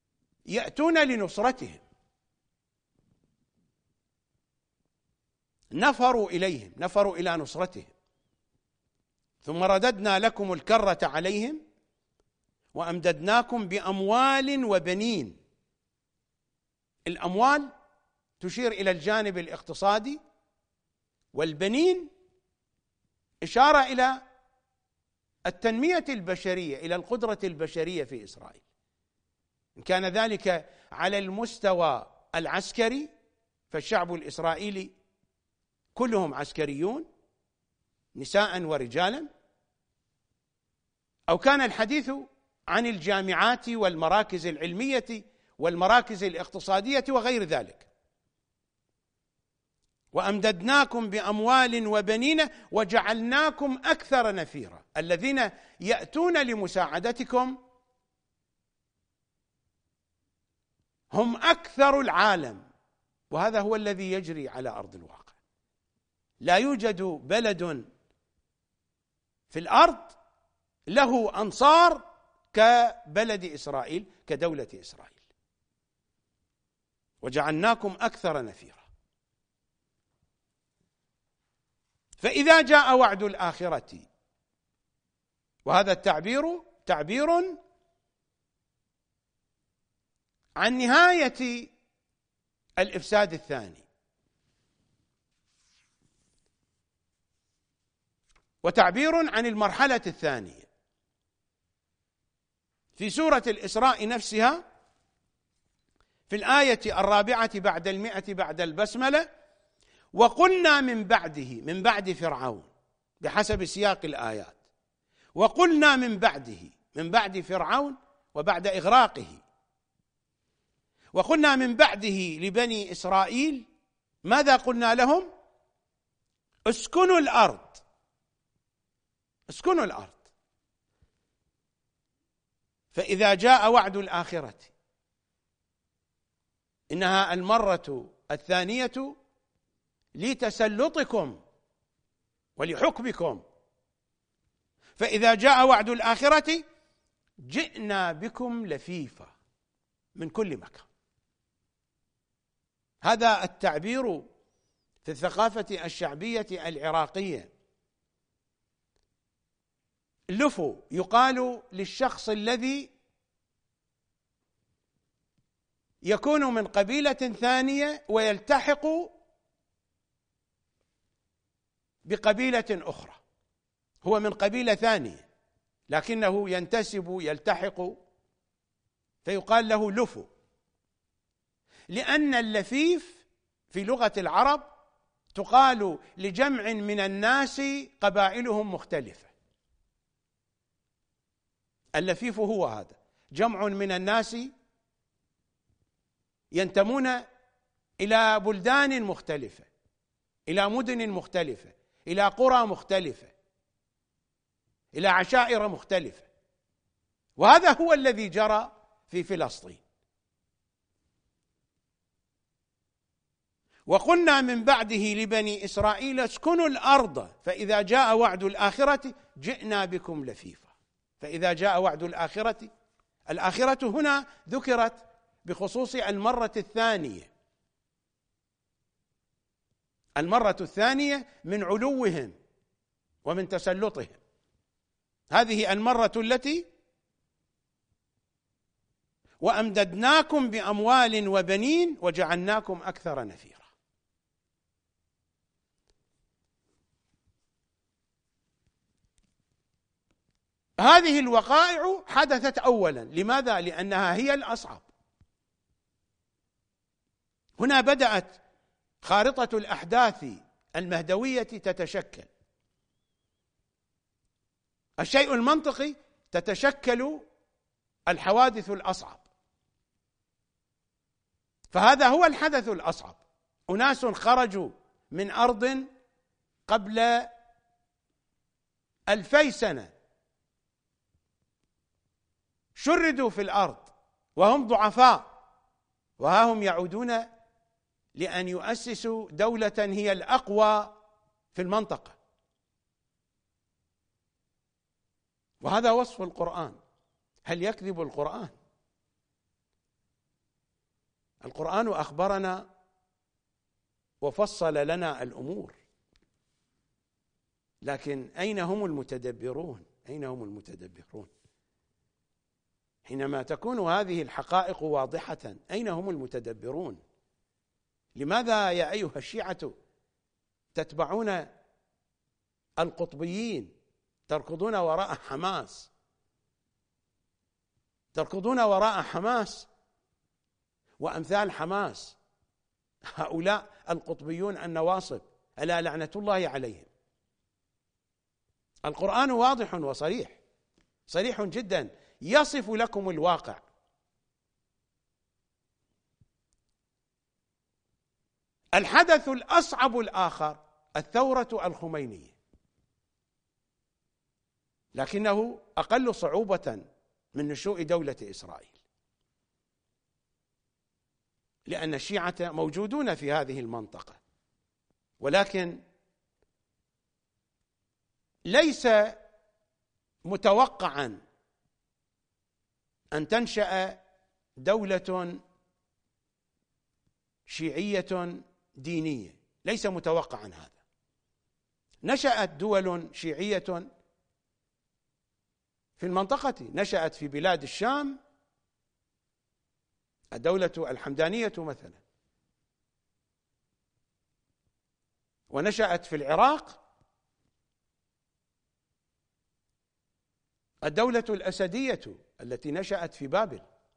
يأتون لنصرتهم. نفروا إليهم، نفروا إلى نصرتهم، ثم رددنا لكم الكرة عليهم وأمددناكم بأموال وبنين. الأموال تشير إلى الجانب الاقتصادي، والبنين إشارة إلى التنمية البشرية، إلى القدرة البشرية في إسرائيل، إن كان ذلك على المستوى العسكري فالشعب الإسرائيلي كلهم عسكريون نساء ورجالا، أو كان الحديث عن الجامعات والمراكز العلمية والمراكز الاقتصادية وغير ذلك. وأمددناكم بأموال وبنين وجعلناكم أكثر نفيرا. الذين يأتون لمساعدتكم هم أكثر العالم، وهذا هو الذي يجري على أرض الواقع. لا يوجد بلد في الأرض له أنصار كبلد إسرائيل، كدولة إسرائيل. وجعلناكم أكثر نفيرا. فإذا جاء وعد الآخرة، وهذا التعبير تعبير عن نهاية الإفساد الثاني، وتعبير عن المرحلة الثانية. في سورة الإسراء نفسها في الآية الرابعة بعد المئة بعد البسملة: وقلنا من بعده، من بعد فرعون بحسب سياق الآيات، وقلنا من بعده، من بعد فرعون وبعد إغراقه، وقلنا من بعده لبني إسرائيل ماذا قلنا لهم؟ اسكنوا الأرض، اسكنوا الأرض. فإذا جاء وعد الآخرة إنها المرة الثانية لتسلطكم ولحكمكم. فإذا جاء وعد الآخرة جئنا بكم لفيفا من كل مكان. هذا التعبير في الثقافة الشعبية العراقية. لفو يقال للشخص الذي يكون من قبيلة ثانية ويلتحق بقبيلة أخرى، هو من قبيلة ثانية لكنه ينتسب يلتحق، فيقال له لفو. لأن اللفيف في لغة العرب تقال لجمع من الناس قبائلهم مختلفة. اللفيف هو هذا، جمع من الناس ينتمون إلى بلدان مختلفة، إلى مدن مختلفة، إلى قرى مختلفة، إلى عشائر مختلفة. وهذا هو الذي جرى في فلسطين. وقلنا من بعده لبني إسرائيل اسكنوا الأرض فإذا جاء وعد الآخرة جئنا بكم لفيفا. فإذا جاء وعد الآخرة، الآخرة هنا ذكرت بخصوص المرة الثانية، المرة الثانية من علوهم ومن تسلطهم. هذه المرة التي وأمددناكم بأموال وبنين وجعلناكم أكثر نفيرا. هذه الوقائع حدثت أولا. لماذا؟ لأنها هي الأصعب. هنا بدأت خارطة الأحداث المهدوية تتشكل. الشيء المنطقي تتشكل الحوادث الأصعب. فهذا هو الحدث الأصعب. أناس خرجوا من أرض قبل ألفي سنة، شردوا في الأرض وهم ضعفاء، وها هم يعودون لأن يؤسسوا دولة هي الأقوى في المنطقة. وهذا وصف القرآن. هل يكذب القرآن؟ القرآن أخبرنا وفصل لنا الأمور. لكن أين هم المتدبرون؟ أين هم المتدبرون؟ حينما تكون هذه الحقائق واضحة، أين هم المتدبرون؟ لماذا يا أيها الشيعة تتبعون القطبيين، تركضون وراء حماس، تركضون وراء حماس وأمثال حماس، هؤلاء القطبيون النواصب ألا لعنة الله عليهم؟ القرآن واضح وصريح، صريح جدا، يصف لكم الواقع. الحدث الأصعب الآخر الثورة الخمينية، لكنه أقل صعوبة من نشوء دولة إسرائيل، لأن الشيعة موجودون في هذه المنطقة، ولكن ليس متوقعا أن تنشأ دولة شيعية دينية، ليس متوقعا هذا. نشأت دول شيعية في المنطقة، نشأت في بلاد الشام الدولة الحمدانية مثلا، ونشأت في العراق الدولة الأسدية التي نشأت في بابل،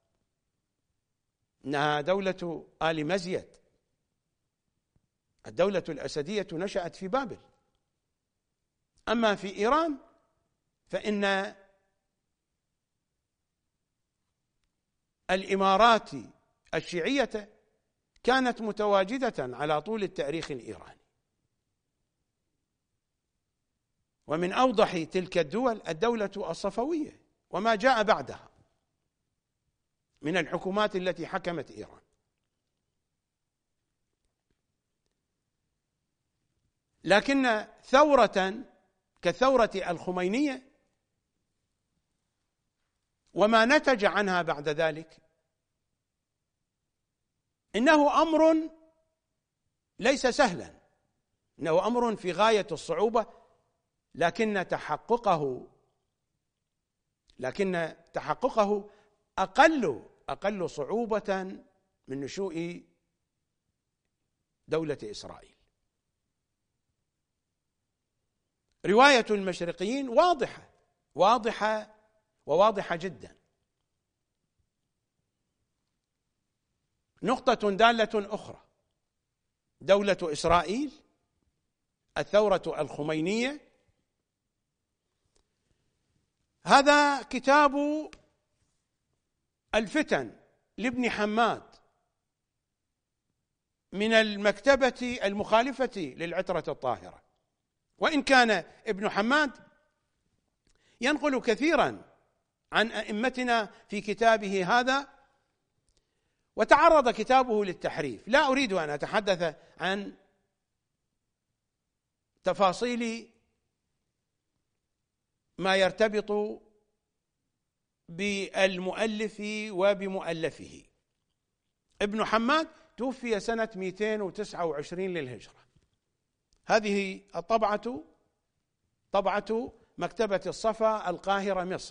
إنها دولة آل مزيد، الدولة الأسدية نشأت في بابل. أما في إيران فإن الإمارات الشيعية كانت متواجدة على طول التاريخ الإيراني، ومن أوضح تلك الدول الدولة الصفوية وما جاء بعدها من الحكومات التي حكمت إيران. لكن ثورة كثورة الخمينية وما نتج عنها بعد ذلك إنه أمر ليس سهلا، إنه أمر في غاية الصعوبة، لكن تحققه لكن تحققه أقل أقل صعوبة من نشوء دولة إسرائيل. رواية المشرقيين واضحة واضحة وواضحة جدا. نقطة دالة أخرى: دولة إسرائيل، الثورة الخمينية. هذا كتاب الفتن لابن حماد من المكتبة المخالفة للعترة الطاهرة، وإن كان ابن حماد ينقل كثيرا عن أئمتنا في كتابه هذا، وتعرض كتابه للتحريف. لا أريد أن أتحدث عن تفاصيل ما يرتبط بالمؤلف وبمؤلفه. ابن حماد توفي سنة مئتين وتسعة وعشرين للهجرة. هذه الطبعة طبعة مكتبة الصفا، القاهرة، مصر،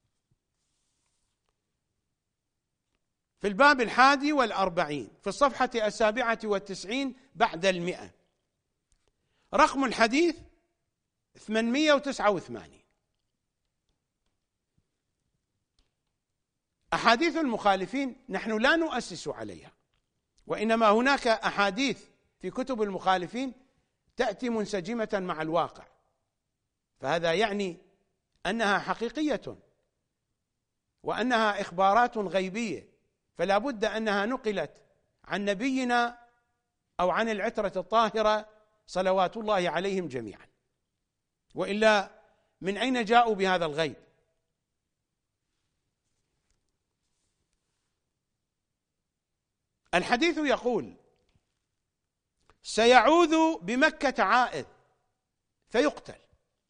في الباب الحادي والأربعين في الصفحة السابعة والتسعين بعد المئة، رقم الحديث ثمانمئة وتسعة وثمانين. أحاديث المخالفين نحن لا نؤسس عليها، وإنما هناك أحاديث في كتب المخالفين تأتي منسجمة مع الواقع، فهذا يعني أنها حقيقية وأنها إخبارات غيبية، فلا بد أنها نقلت عن نبينا أو عن العترة الطاهرة صلوات الله عليهم جميعا، وإلا من أين جاءوا بهذا الغيب؟ الحديث يقول: سيعوذ بمكة عائذ فيقتل،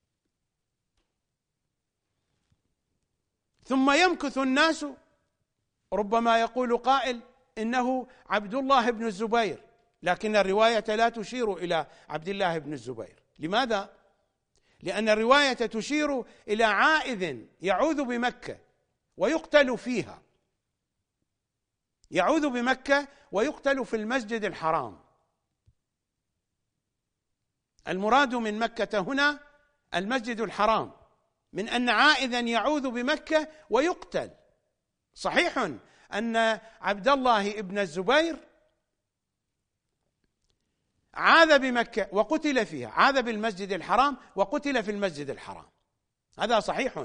ثم يمكث الناس، ربما يقول قائل إنه عبد الله بن الزبير لكن الرواية لا تشير إلى عبد الله بن الزبير. لماذا؟ لأن الرواية تشير إلى عائذ يعوذ بمكة ويقتل فيها، يعوذ بمكة ويقتل في المسجد الحرام. المراد من مكة هنا المسجد الحرام، من أن عائذا يعوذ بمكة ويقتل. صحيح أن عبد الله بن الزبير عاذ بمكة وقتل فيها، عاذ بالمسجد الحرام وقتل في المسجد الحرام، هذا صحيح،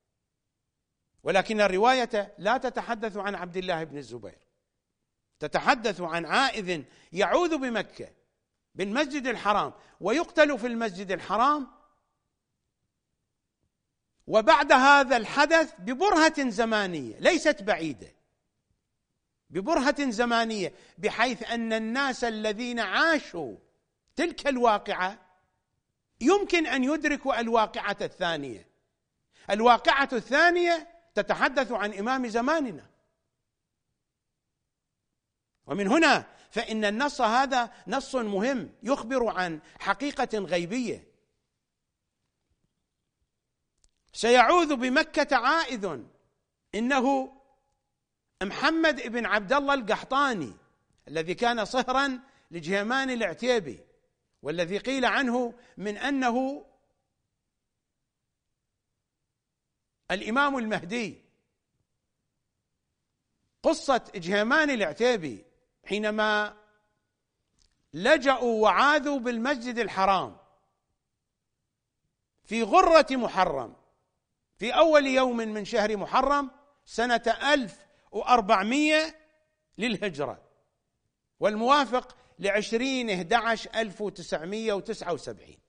ولكن الرواية لا تتحدث عن عبد الله بن الزبير، تتحدث عن عائذ يعوذ بمكة بالمسجد الحرام ويقتل في المسجد الحرام، وبعد هذا الحدث ببرهة زمانية ليست بعيدة، ببرهة زمانية، بحيث أن الناس الذين عاشوا تلك الواقعة يمكن أن يدركوا الواقعة الثانية. الواقعة الثانية تتحدث عن إمام زماننا، ومن هنا فإن النص هذا نص مهم يخبر عن حقيقة غيبية. سيعوذ بمكة عائذ، إنه محمد بن عبد الله القحطاني الذي كان صهرا لجهيمان العتيبي، والذي قيل عنه من أنه الإمام المهدي. قصة جهيمان العتيبي حينما لجأوا وعاذوا بالمسجد الحرام في غرة محرم في أول يوم من شهر محرم سنة ألف وأربعمائة للهجرة، والموافق لعشرين إحدى عشر ألف وتسعمائة وتسعة وسبعين.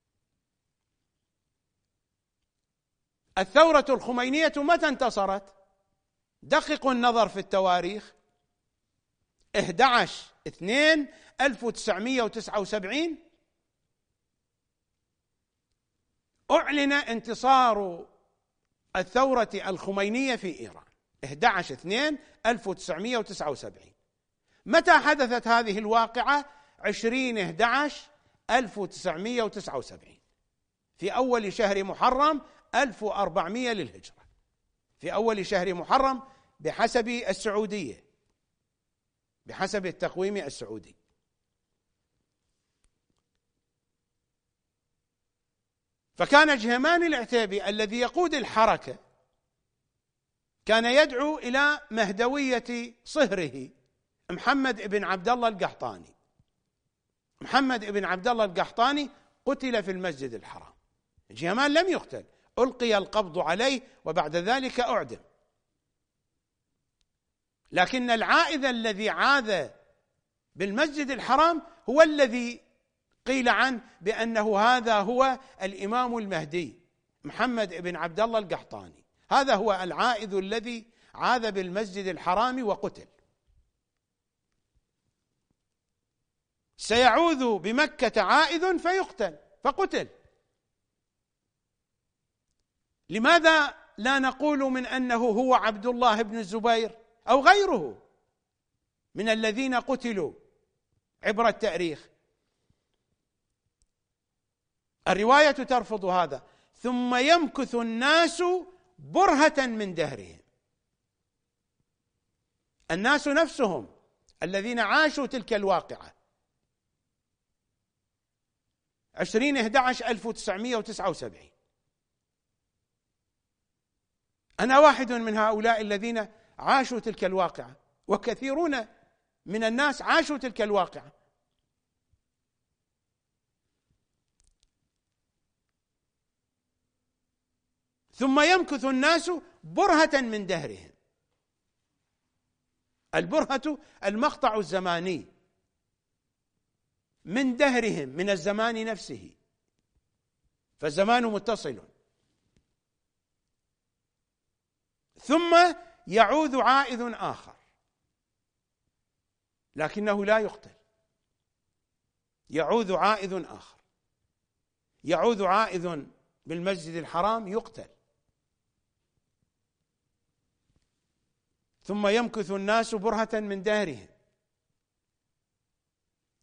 الثورة الخمينية متى انتصرت؟ دققوا النظر في التواريخ، إحدى عشر اثنين ألف وتسعمائة وتسعة وسبعين أعلن انتصار الثورة الخمينية في إيران، إحدى عشر اثنين ألف وتسعمائة وتسعة وسبعين. متى حدثت هذه الواقعة؟ عشرين إحدى عشر ألف وتسعمائة وتسعة وسبعين، في أول شهر محرم ألف وأربعمائة للهجرة، في أول شهر محرم بحسب السعودية، بحسب التقويم السعودي. فكان جهيمان العتيبي الذي يقود الحركة كان يدعو إلى مهدوية صهره محمد بن عبد الله القحطاني. محمد بن عبد الله القحطاني قتل في المسجد الحرام، جهيمان لم يقتل، ألقي القبض عليه وبعد ذلك أعدم. لكن العائذ الذي عاذ بالمسجد الحرام هو الذي قيل عنه بأنه هذا هو الإمام المهدي محمد بن عبد الله القحطاني، هذا هو العائذ الذي عاذ بالمسجد الحرام وقتل. سيعوذ بمكة عائذ فيقتل، فقتل. لماذا لا نقول من أنه هو عبد الله بن الزبير أو غيره من الذين قتلوا عبر التاريخ؟ الرواية ترفض هذا. ثم يمكث الناس برهة من دهرهم، الناس نفسهم الذين عاشوا تلك الواقعة، عشرين إحدى عشر ألف وتسعمائة وتسعة وسبعين. أنا واحد من هؤلاء الذين عاشوا تلك الواقعة، وكثيرون من الناس عاشوا تلك الواقعة. ثم يمكث الناس برهة من دهرهم. البرهة المقطع الزماني من دهرهم، من الزمان نفسه، فالزمان متصل. ثم يعوذ عائذ آخر لكنه لا يقتل، يعوذ عائذ آخر، يعوذ عائذ بالمسجد الحرام يقتل. ثم يمكث الناس برهة من دهرهم.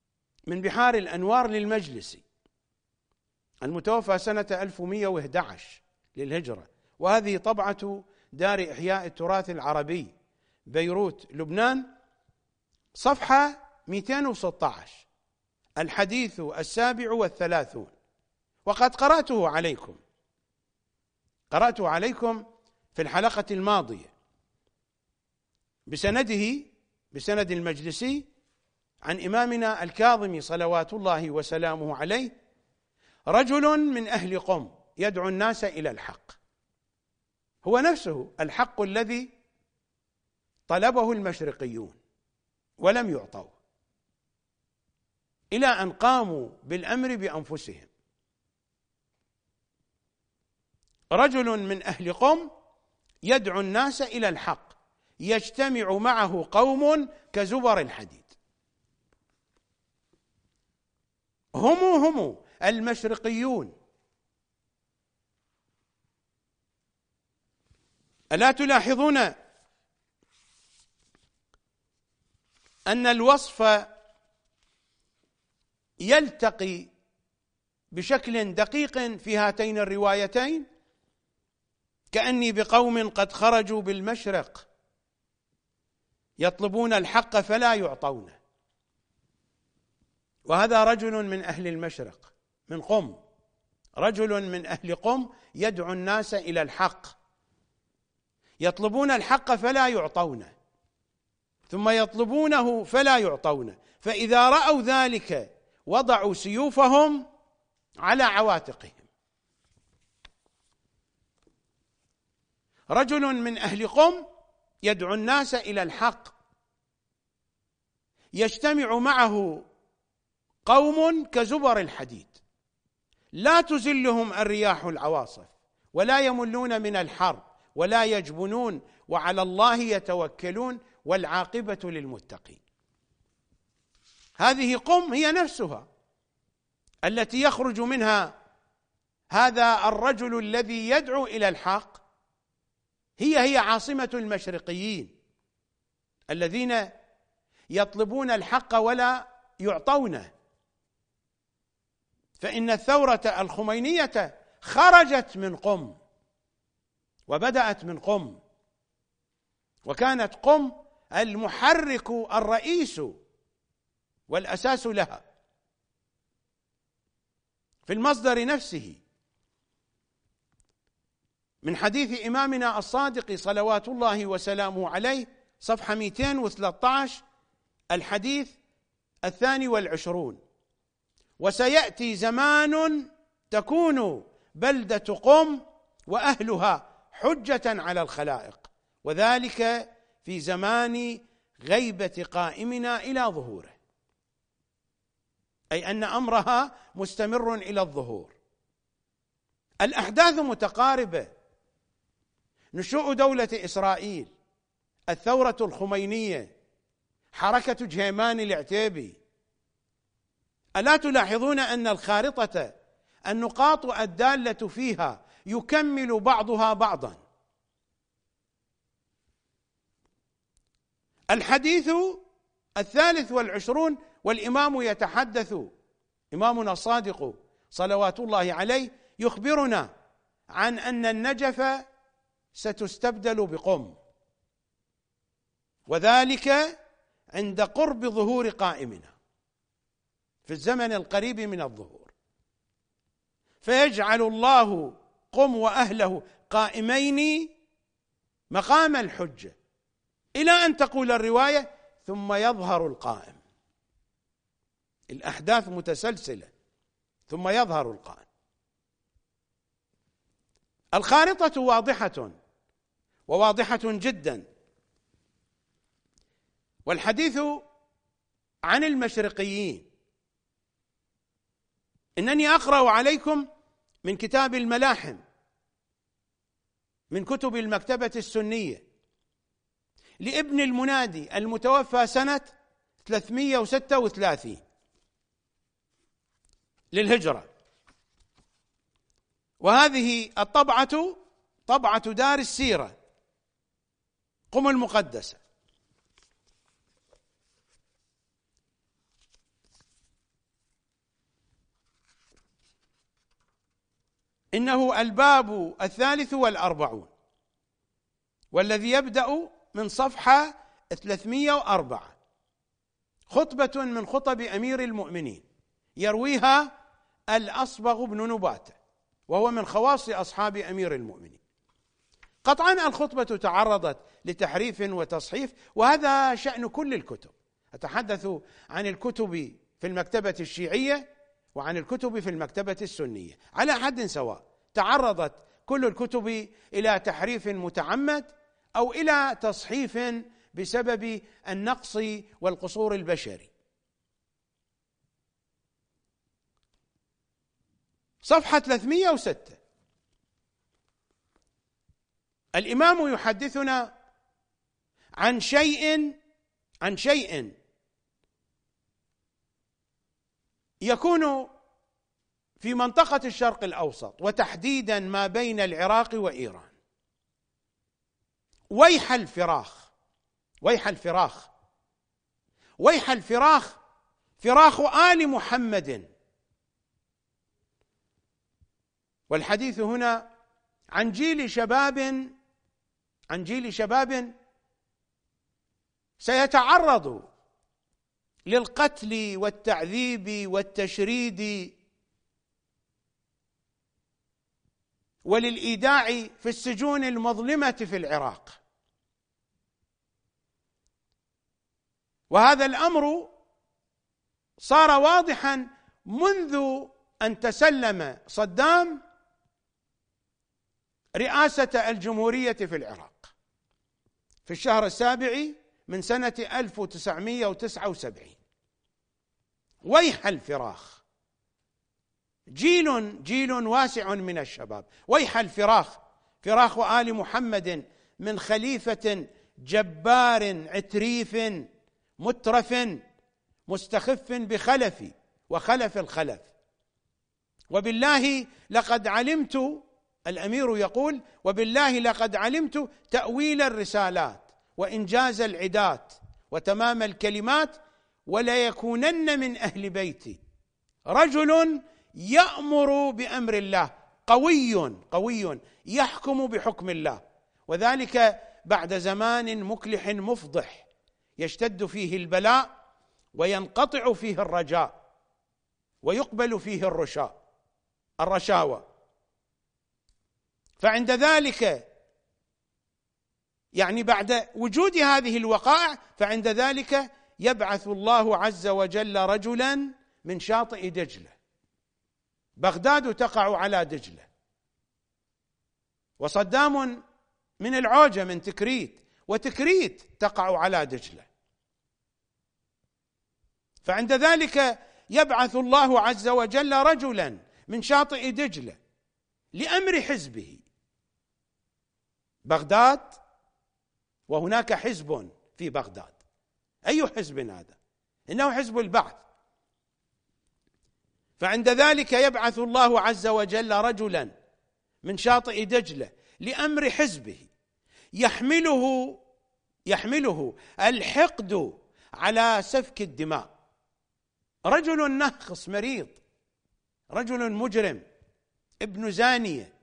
من بحار الأنوار للمجلسي المتوفى سنة ألف ومئة وأحد عشر للهجرة، وهذه طبعة دار إحياء التراث العربي بيروت لبنان، صفحة مئتين وستة عشر، الحديث السابع والثلاثون. وقد قرأته عليكم قرأته عليكم في الحلقة الماضية بسنده بسند المجلسي عن إمامنا الكاظمي صلوات الله وسلامه عليه: رجل من أهل قم يدعو الناس إلى الحق. هو نفسه الحق الذي طلبه المشرقيون ولم يعطوه، إلى أن قاموا بالأمر بأنفسهم. رجل من أهل قم يدعو الناس إلى الحق، يجتمع معه قوم كزبر الحديد. هم هم المشرقيون. ألا تلاحظون أن الوصف يلتقي بشكل دقيق في هاتين الروايتين؟ كأني بقوم قد خرجوا بالمشرق يطلبون الحق فلا يعطونه، وهذا رجل من أهل المشرق من قم، رجل من أهل قم يدعو الناس إلى الحق، يطلبون الحق فلا يعطونه، ثم يطلبونه فلا يعطونه، فإذا رأوا ذلك وضعوا سيوفهم على عواتقهم. رجل من أهل قم يدعو الناس إلى الحق، يجتمع معه قوم كزبر الحديد، لا تزلهم الرياح العواصف، ولا يملون من الحر، ولا يجبنون، وعلى الله يتوكلون، والعاقبة للمتقين. هذه قم هي نفسها التي يخرج منها هذا الرجل الذي يدعو إلى الحق، هي هي عاصمة المشرقيين الذين يطلبون الحق ولا يعطونه. فإن الثورة الخمينية خرجت من قم وبدأت من قم، وكانت قم المحرك الرئيس والأساس لها في المصدر نفسه. من حديث إمامنا الصادق صلوات الله وسلامه عليه، صفحة مئتين وثلاثة عشر، الحديث الثاني والعشرون: وسيأتي زمان تكون بلدة قم وأهلها حجة على الخلائق، وذلك في زمان غيبة قائمنا إلى ظهوره، أي أن أمرها مستمر إلى الظهور. الأحداث متقاربة: نشوء دولة إسرائيل، الثورة الخمينية، حركة جهيمان العتيبي. ألا تلاحظون أن الخارطة النقاط الدالة فيها يكمل بعضها بعضا؟ الحديث الثالث والعشرون والإمام يتحدث، إمامنا الصادق صلوات الله عليه يخبرنا عن أن النجف ستستبدل بقم، وذلك عند قرب ظهور قائمنا في الزمن القريب من الظهور، فيجعل الله قم وأهله قائمين مقام الحجة، إلى أن تقول الرواية: ثم يظهر القائم. الأحداث متسلسلة، ثم يظهر القائم. الخارطة واضحة وواضحة جدا. والحديث عن المشرقيين، إنني أقرأ عليكم من كتاب الملاحم من كتب المكتبة السنية لابن المنادي المتوفى سنة ثلاثمئة وستة وثلاثين للهجرة، وهذه الطبعة طبعة دار السيرة قم المقدسة. إنه الباب الثالث والأربعون، والذي يبدأ من صفحة ثلاثمئة وأربعة، خطبة من خطب أمير المؤمنين يرويها الأصبغ بن نباتة، وهو من خواص أصحاب أمير المؤمنين. قطعا الخطبة تعرضت لتحريف وتصحيف، وهذا شأن كل الكتب. أتحدث عن الكتب في المكتبة الشيعية وعن الكتب في المكتبة السنية على حد سواء. تعرضت كل الكتب إلى تحريف متعمد أو إلى تصحيف بسبب النقص والقصور البشري. صفحة ثلاثمئة وستة، الإمام يحدثنا عن شيء عن شيء يكون في منطقة الشرق الأوسط، وتحديدا ما بين العراق وإيران. ويح الفراخ، ويح الفراخ، ويح الفراخ، فراخ آل محمد. والحديث هنا عن جيل شباب عن جيل شباب سيتعرض للقتل والتعذيب والتشريد وللإيداع في السجون المظلمة في العراق. وهذا الأمر صار واضحا منذ أن تسلم صدام رئاسة الجمهورية في العراق في الشهر السابع من سنة ألف وتسعمئة وتسعة وسبعين. ويح الفراخ، جيل جيل واسع من الشباب، ويح الفراخ، فراخ آل محمد من خليفة جبار عتريف مترف مستخف بخلف وخلف الخلف. وبالله لقد علمت، الأمير يقول: وبالله لقد علمت تأويل الرسالات وإنجاز العدات وتمام الكلمات، ولا يكونن من أهل بيتي رجل يأمر بأمر الله قوي قوي يحكم بحكم الله، وذلك بعد زمان مكلح مفضح يشتد فيه البلاء وينقطع فيه الرجاء ويقبل فيه الرشاء الرشاوى. فعند ذلك، يعني بعد وجود هذه الوقائع، فعند ذلك يبعث الله عز وجل رجلا من شاطئ دجلة. بغداد تقع على دجلة، وصدام من العوجة من تكريت، وتكريت تقع على دجلة. فعند ذلك يبعث الله عز وجل رجلا من شاطئ دجلة لأمر حزبه بغداد، وهناك حزب في بغداد. أي حزب هذا؟ إنه حزب البعث. فعند ذلك يبعث الله عز وجل رجلا من شاطئ دجلة لأمر حزبه يحمله يحمله الحقد على سفك الدماء. رجل نخص مريض، رجل مجرم، ابن زانية،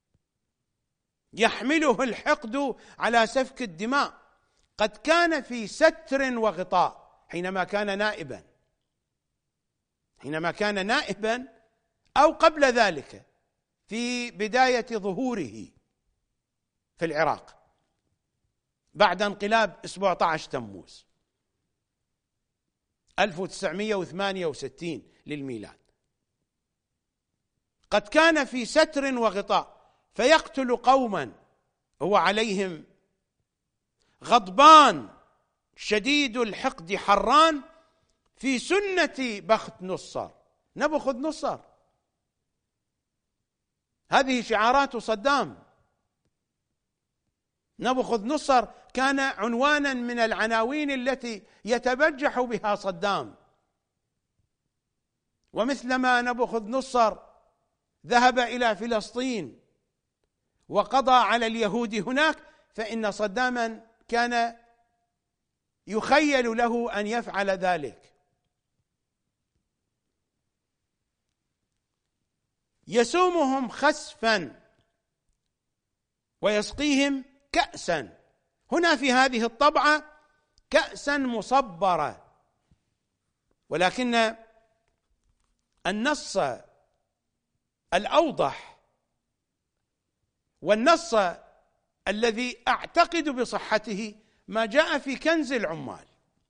يحمله الحقد على سفك الدماء. قد كان في ستر وغطاء حينما كان نائبا حينما كان نائبا أو قبل ذلك في بداية ظهوره في العراق بعد انقلاب سبعة عشر تموز ألف وتسعمئة وثمانية وستين للميلاد. قد كان في ستر وغطاء فيقتل قوما هو عليهم غضبان شديد الحقد حران في سنة بخت نصر نبخذ نصر. هذه شعارات صدام. نبخذ نصر كان عنوانا من العناوين التي يتبجح بها صدام. ومثلما نبخذ نصر ذهب إلى فلسطين وقضى على اليهود هناك، فإن صداما كان يخيل له أن يفعل ذلك. يسومهم خسفا ويسقيهم كأسا. هنا في هذه الطبعة كأسا مصبرة، ولكن النص الأوضح والنص الذي أعتقد بصحته ما جاء في كنز العمال.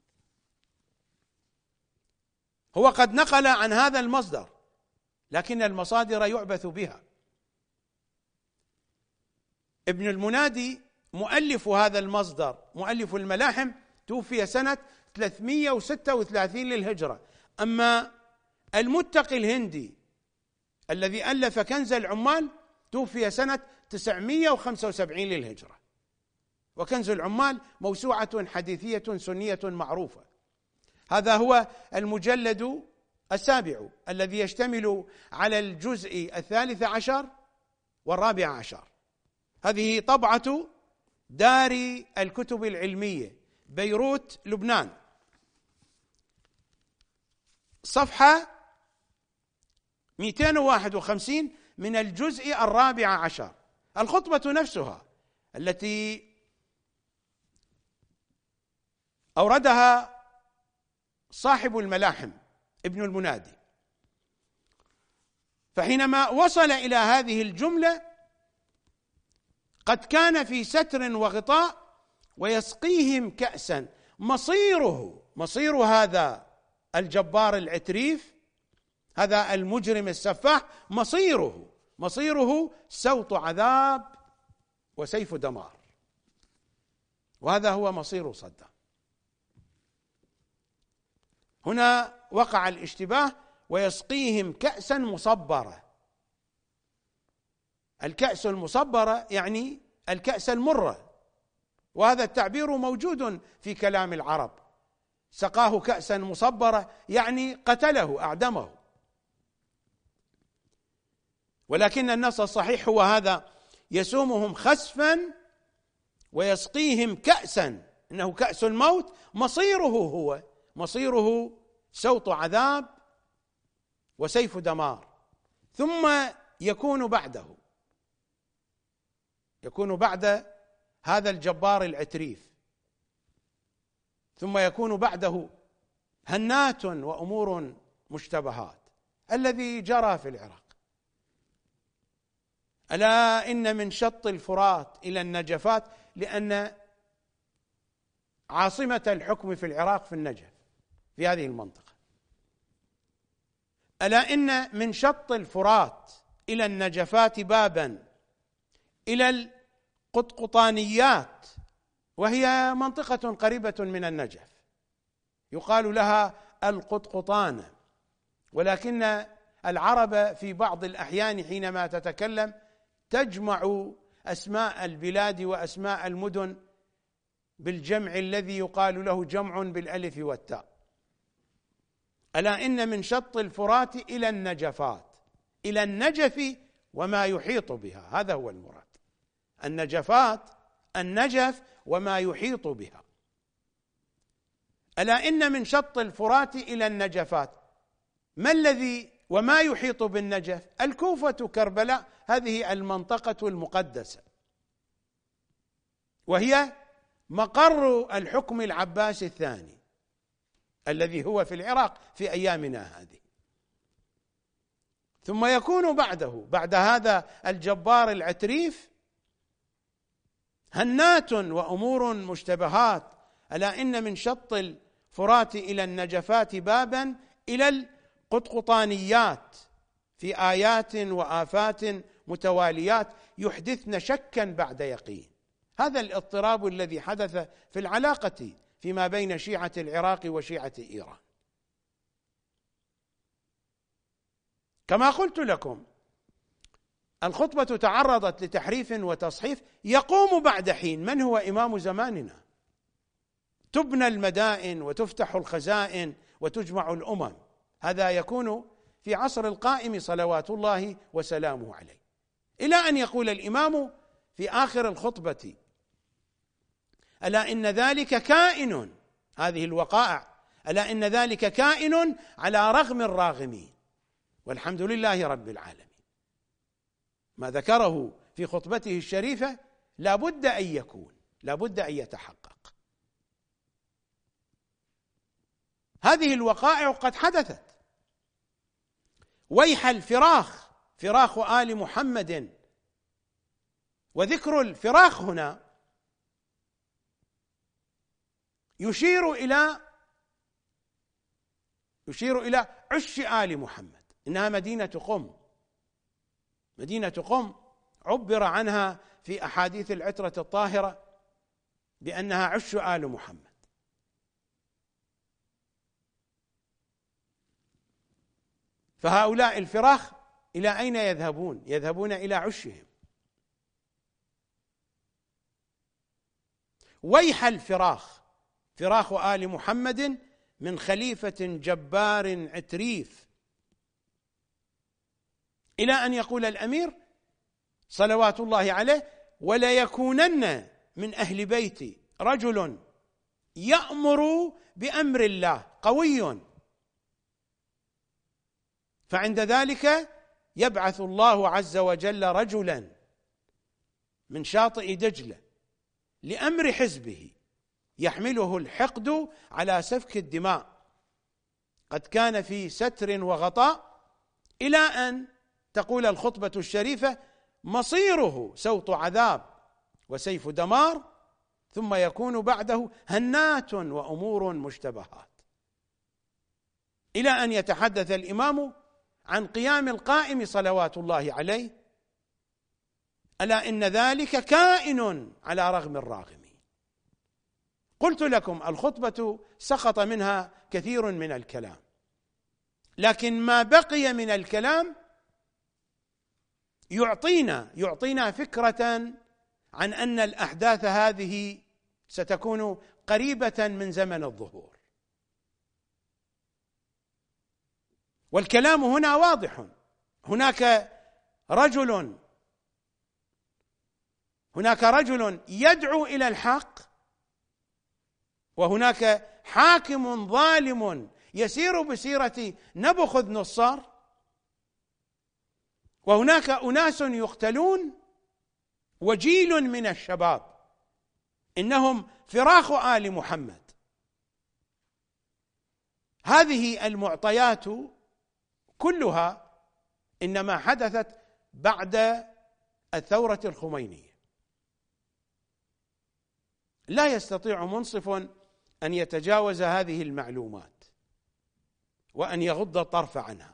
هو قد نقل عن هذا المصدر، لكن المصادر يعبث بها. ابن المنادي مؤلف هذا المصدر، مؤلف الملاحم، توفي سنة ثلاثمئة وستة وثلاثين للهجرة. أما المتقي الهندي الذي ألف كنز العمال توفي سنة تسعمئة وخمسة وسبعين للهجرة. وكنز العمال موسوعة حديثية سنية معروفة. هذا هو المجلد السابع الذي يشتمل على الجزء الثالث عشر والرابع عشر. هذه طبعة دار الكتب العلمية بيروت لبنان، صفحة مئتين وواحد وخمسين من الجزء الرابع عشر. الخطبة نفسها التي أوردها صاحب الملاحم ابن المنادي. فحينما وصل إلى هذه الجملة: قد كان في ستر وغطاء ويسقيهم كأسا، مصيره مصير هذا الجبار العتريف، هذا المجرم السفاح، مصيره مصيره سوط عذاب وسيف دمار. وهذا هو مصير صدام. هنا وقع الاشتباه: ويسقيهم كأسا مصبرة. الكأس المصبرة يعني الكأس المرة، وهذا التعبير موجود في كلام العرب. سقاه كأسا مصبرة يعني قتله، أعدمه. ولكن النص الصحيح هو هذا: يسومهم خسفا ويسقيهم كأسا، إنه كأس الموت، مصيره هو مصيره سوط عذاب وسيف دمار. ثم يكون بعده يكون بعد هذا الجبار العتريف، ثم يكون بعده هنات وأمور مشتبهات، الذي جرى في العراق. ألا إن من شط الفرات إلى النجفات، لأن عاصمة الحكم في العراق في النجف، في هذه المنطقة. ألا إن من شط الفرات إلى النجفات بابا، إلى القطقطانيات، وهي منطقة قريبة من النجف، يقال لها القطقطانة. ولكن العرب في بعض الأحيان حينما تتكلم تجمع أسماء البلاد وأسماء المدن بالجمع الذي يقال له جمع بالألف والتاء. ألا إن من شط الفرات إلى النجفات، إلى النجف وما يحيط بها، هذا هو المراد. النجفات، النجف وما يحيط بها. ألا إن من شط الفرات إلى النجفات، ما الذي وما يحيط بالنجف؟ الكوفة، كربلاء، هذه المنطقة المقدسة، وهي مقر الحكم العباسي الثاني الذي هو في العراق في أيامنا هذه. ثم يكون بعده، بعد هذا الجبار العتريف، هنات وأمور مشتبهات. ألا إن من شط الفرات إلى النجفات بابا، إلى القطقطانيات، في آيات وآفات متواليات يحدثن شكا بعد يقين. هذا الاضطراب الذي حدث في العلاقة فيما بين شيعة العراق وشيعة إيران. كما قلت لكم، الخطبة تعرضت لتحريف وتصحيف. يقوم بعد حين من هو إمام زماننا، تبنى المدائن وتفتح الخزائن وتجمع الأمم. هذا يكون في عصر القائم صلوات الله وسلامه عليه، إلى أن يقول الإمام في آخر الخطبة: ألا إن ذلك كائن، هذه الوقائع، ألا إن ذلك كائن على رغم الراغمين، والحمد لله رب العالمين. ما ذكره في خطبته الشريفة لا بد أن يكون، لا بد أن يتحقق. هذه الوقائع قد حدثت. ويح الفراخ، فراخ آل محمد، وذكر الفراخ هنا يشير إلى يشير إلى عش آل محمد، إنها مدينة قم. مدينة قم عبر عنها في أحاديث العترة الطاهرة بأنها عش آل محمد. فهؤلاء الفراخ إلى أين يذهبون؟ يذهبون إلى عشهم. ويح الفراخ، فراخ آل محمد من خليفة جبار عتريف، إلى أن يقول الأمير صلوات الله عليه: وليكونن من أهل بيتي رجل يأمر بأمر الله قوي، فعند ذلك يبعث الله عز وجل رجلا من شاطئ دجلة لأمر حزبه يحمله الحقد على سفك الدماء، قد كان في ستر وغطاء، إلى أن تقول الخطبة الشريفة: مصيره سوط عذاب وسيف دمار، ثم يكون بعده هنات وأمور مشتبهات، إلى أن يتحدث الإمام عن قيام القائم صلوات الله عليه: ألا إن ذلك كائن على رغم الراغمين. قلت لكم الخطبة سقط منها كثير من الكلام، لكن ما بقي من الكلام يعطينا يعطينا فكرة عن أن الأحداث هذه ستكون قريبة من زمن الظهور. والكلام هنا واضح. هناك رجل هناك رجل يدعو إلى الحق، وهناك حاكم ظالم يسير بسيرة نبوخذ نصر، وهناك أناس يقتلون، وجيل من الشباب إنهم فراخ آل محمد. هذه المعطيات كلها إنما حدثت بعد الثورة الخمينية. لا يستطيع منصف أن يتجاوز هذه المعلومات وأن يغض الطرف عنها.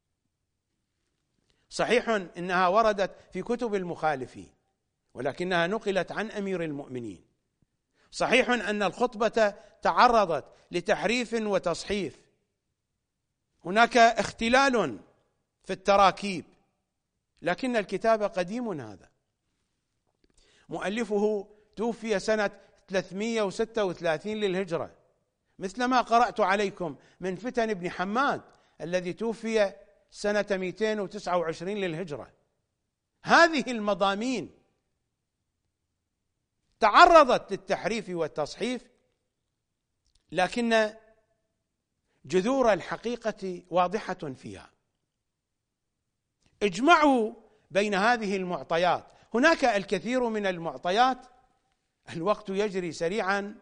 صحيح إنها وردت في كتب المخالفين، ولكنها نقلت عن أمير المؤمنين. صحيح أن الخطبة تعرضت لتحريف وتصحيف، هناك اختلال في التراكيب، لكن الكتاب قديم. هذا مؤلفه توفي سنة ثلاثمئة وستة وثلاثين للهجرة، مثلما قرأت عليكم من فتن ابن حماد الذي توفي سنة مئتين وتسعة وعشرين للهجرة. هذه المضامين تعرضت للتحريف والتصحيف، لكن جذور الحقيقة واضحة فيها. اجمعوا بين هذه المعطيات. هناك الكثير من المعطيات، الوقت يجري سريعا.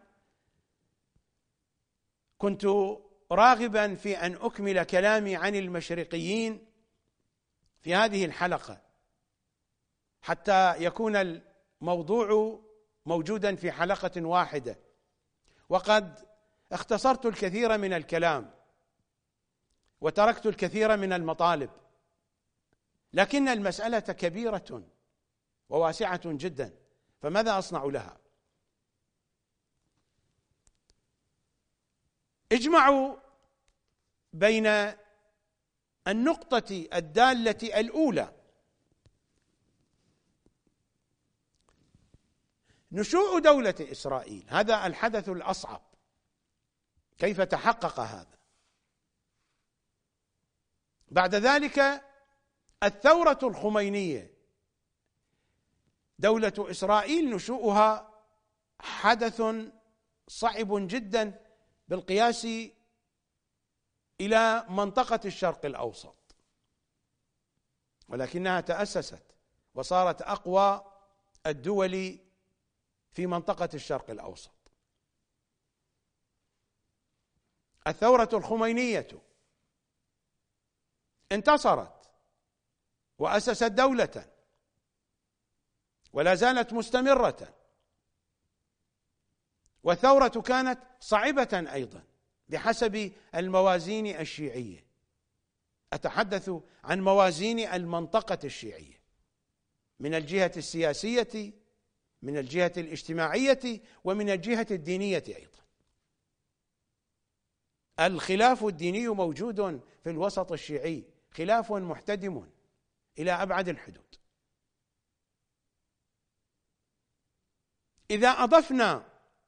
كنت راغبا في أن أكمل كلامي عن المشرقيين في هذه الحلقة حتى يكون الموضوع موجودا في حلقة واحدة، وقد اختصرت الكثير من الكلام وتركت الكثير من المطالب، لكن المسألة كبيرة وواسعة جدا، فماذا أصنع لها؟ اجمعوا بين النقطة الدالة الأولى: نشوء دولة إسرائيل. هذا الحدث الأصعب. كيف تحقق هذا؟ بعد ذلك الثورة الخمينية. دولة إسرائيل نشوءها حدث صعب جدا بالقياس إلى منطقة الشرق الأوسط، ولكنها تأسست وصارت أقوى الدول في منطقة الشرق الأوسط. الثورة الخمينية انتصرت وأسست دولة ولا زالت مستمرة، والثورة كانت صعبة أيضا بحسب الموازين الشيعية. أتحدث عن موازين المنطقة الشيعية من الجهة السياسية، من الجهة الاجتماعية، ومن الجهة الدينية أيضا. الخلاف الديني موجود في الوسط الشيعي، خلاف محتدم إلى أبعد الحدود. إذا أضفنا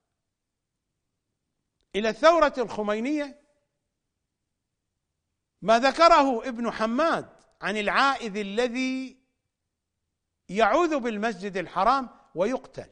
إلى الثورة الخمينية ما ذكره ابن حماد عن العائذ الذي يعوذ بالمسجد الحرام ويقتل،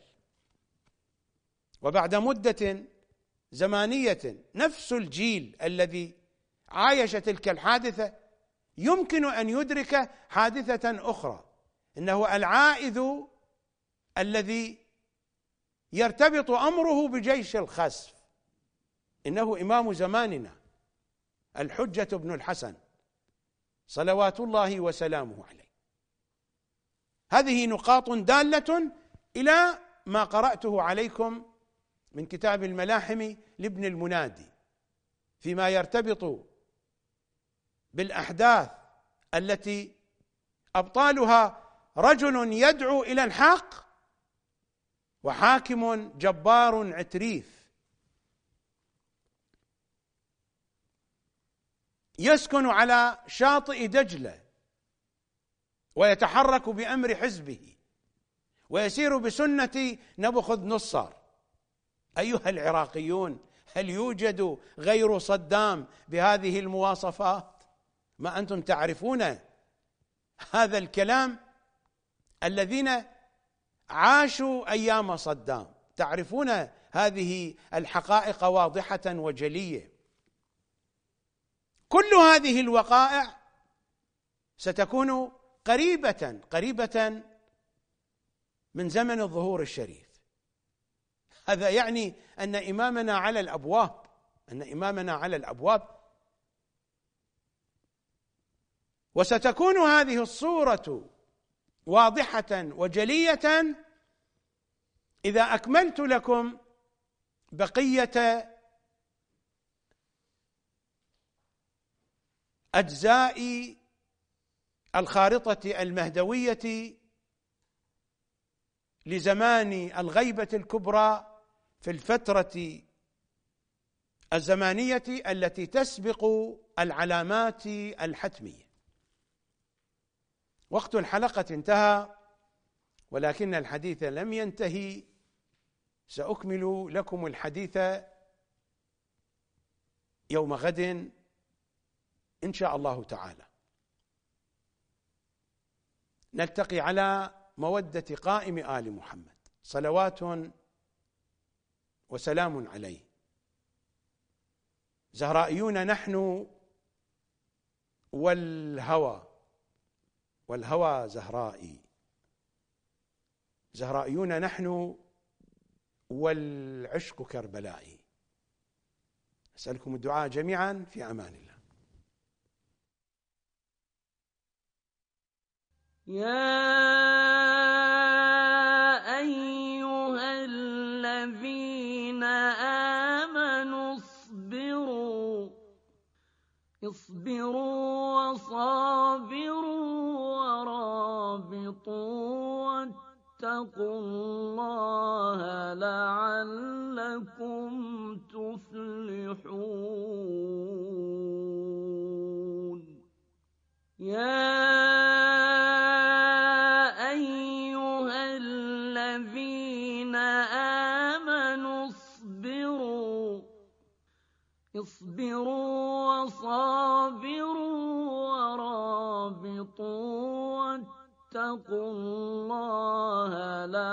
وبعد مدة زمانية نفس الجيل الذي عايش تلك الحادثة يمكن أن يدرك حادثة أخرى، إنه العائذ الذي يرتبط أمره بجيش الخسف، إنه إمام زماننا الحجة بن الحسن صلوات الله وسلامه عليه. هذه نقاط دالة إلى ما قرأته عليكم من كتاب الملاحم لابن المنادي فيما يرتبط بالأحداث التي أبطالها رجل يدعو إلى الحق وحاكم جبار عتريف يسكن على شاطئ دجلة ويتحرك بأمر حزبه ويسير بسنة نبوخذ نصر. أيها العراقيون، هل يوجد غير صدام بهذه المواصفات؟ ما أنتم تعرفون هذا الكلام، الذين عاشوا أيام صدام تعرفون هذه الحقائق واضحة وجلية. كل هذه الوقائع ستكون قريبة قريبة من زمن الظهور الشريف. هذا يعني أن إمامنا على الأبواب، أن إمامنا على الأبواب وستكون هذه الصورة واضحة وجلية إذا أكملت لكم بقية أجزاء الخارطة المهدوية لزمان الغيبة الكبرى في الفترة الزمانية التي تسبق العلامات الحتمية. وقت الحلقة انتهى، ولكن الحديث لم ينتهي. سأكمل لكم الحديث يوم غد إن شاء الله تعالى. نلتقي على مودة قائم آل محمد، صلوات وسلام عليه. زهرائيون نحن والهوى، والهوى زهرائي. زهرائيون نحن والعشق كربلائي. أسألكم الدعاء جميعا، في أمان الله. يا أيها الذين آمنوا اصبروا اصبروا وصابروا ورابطوا واتقوا الله لعلكم تفلحون. يا أيها الذين آمنوا اصبروا اصبروا وصابروا ورابطوا واتقوا الله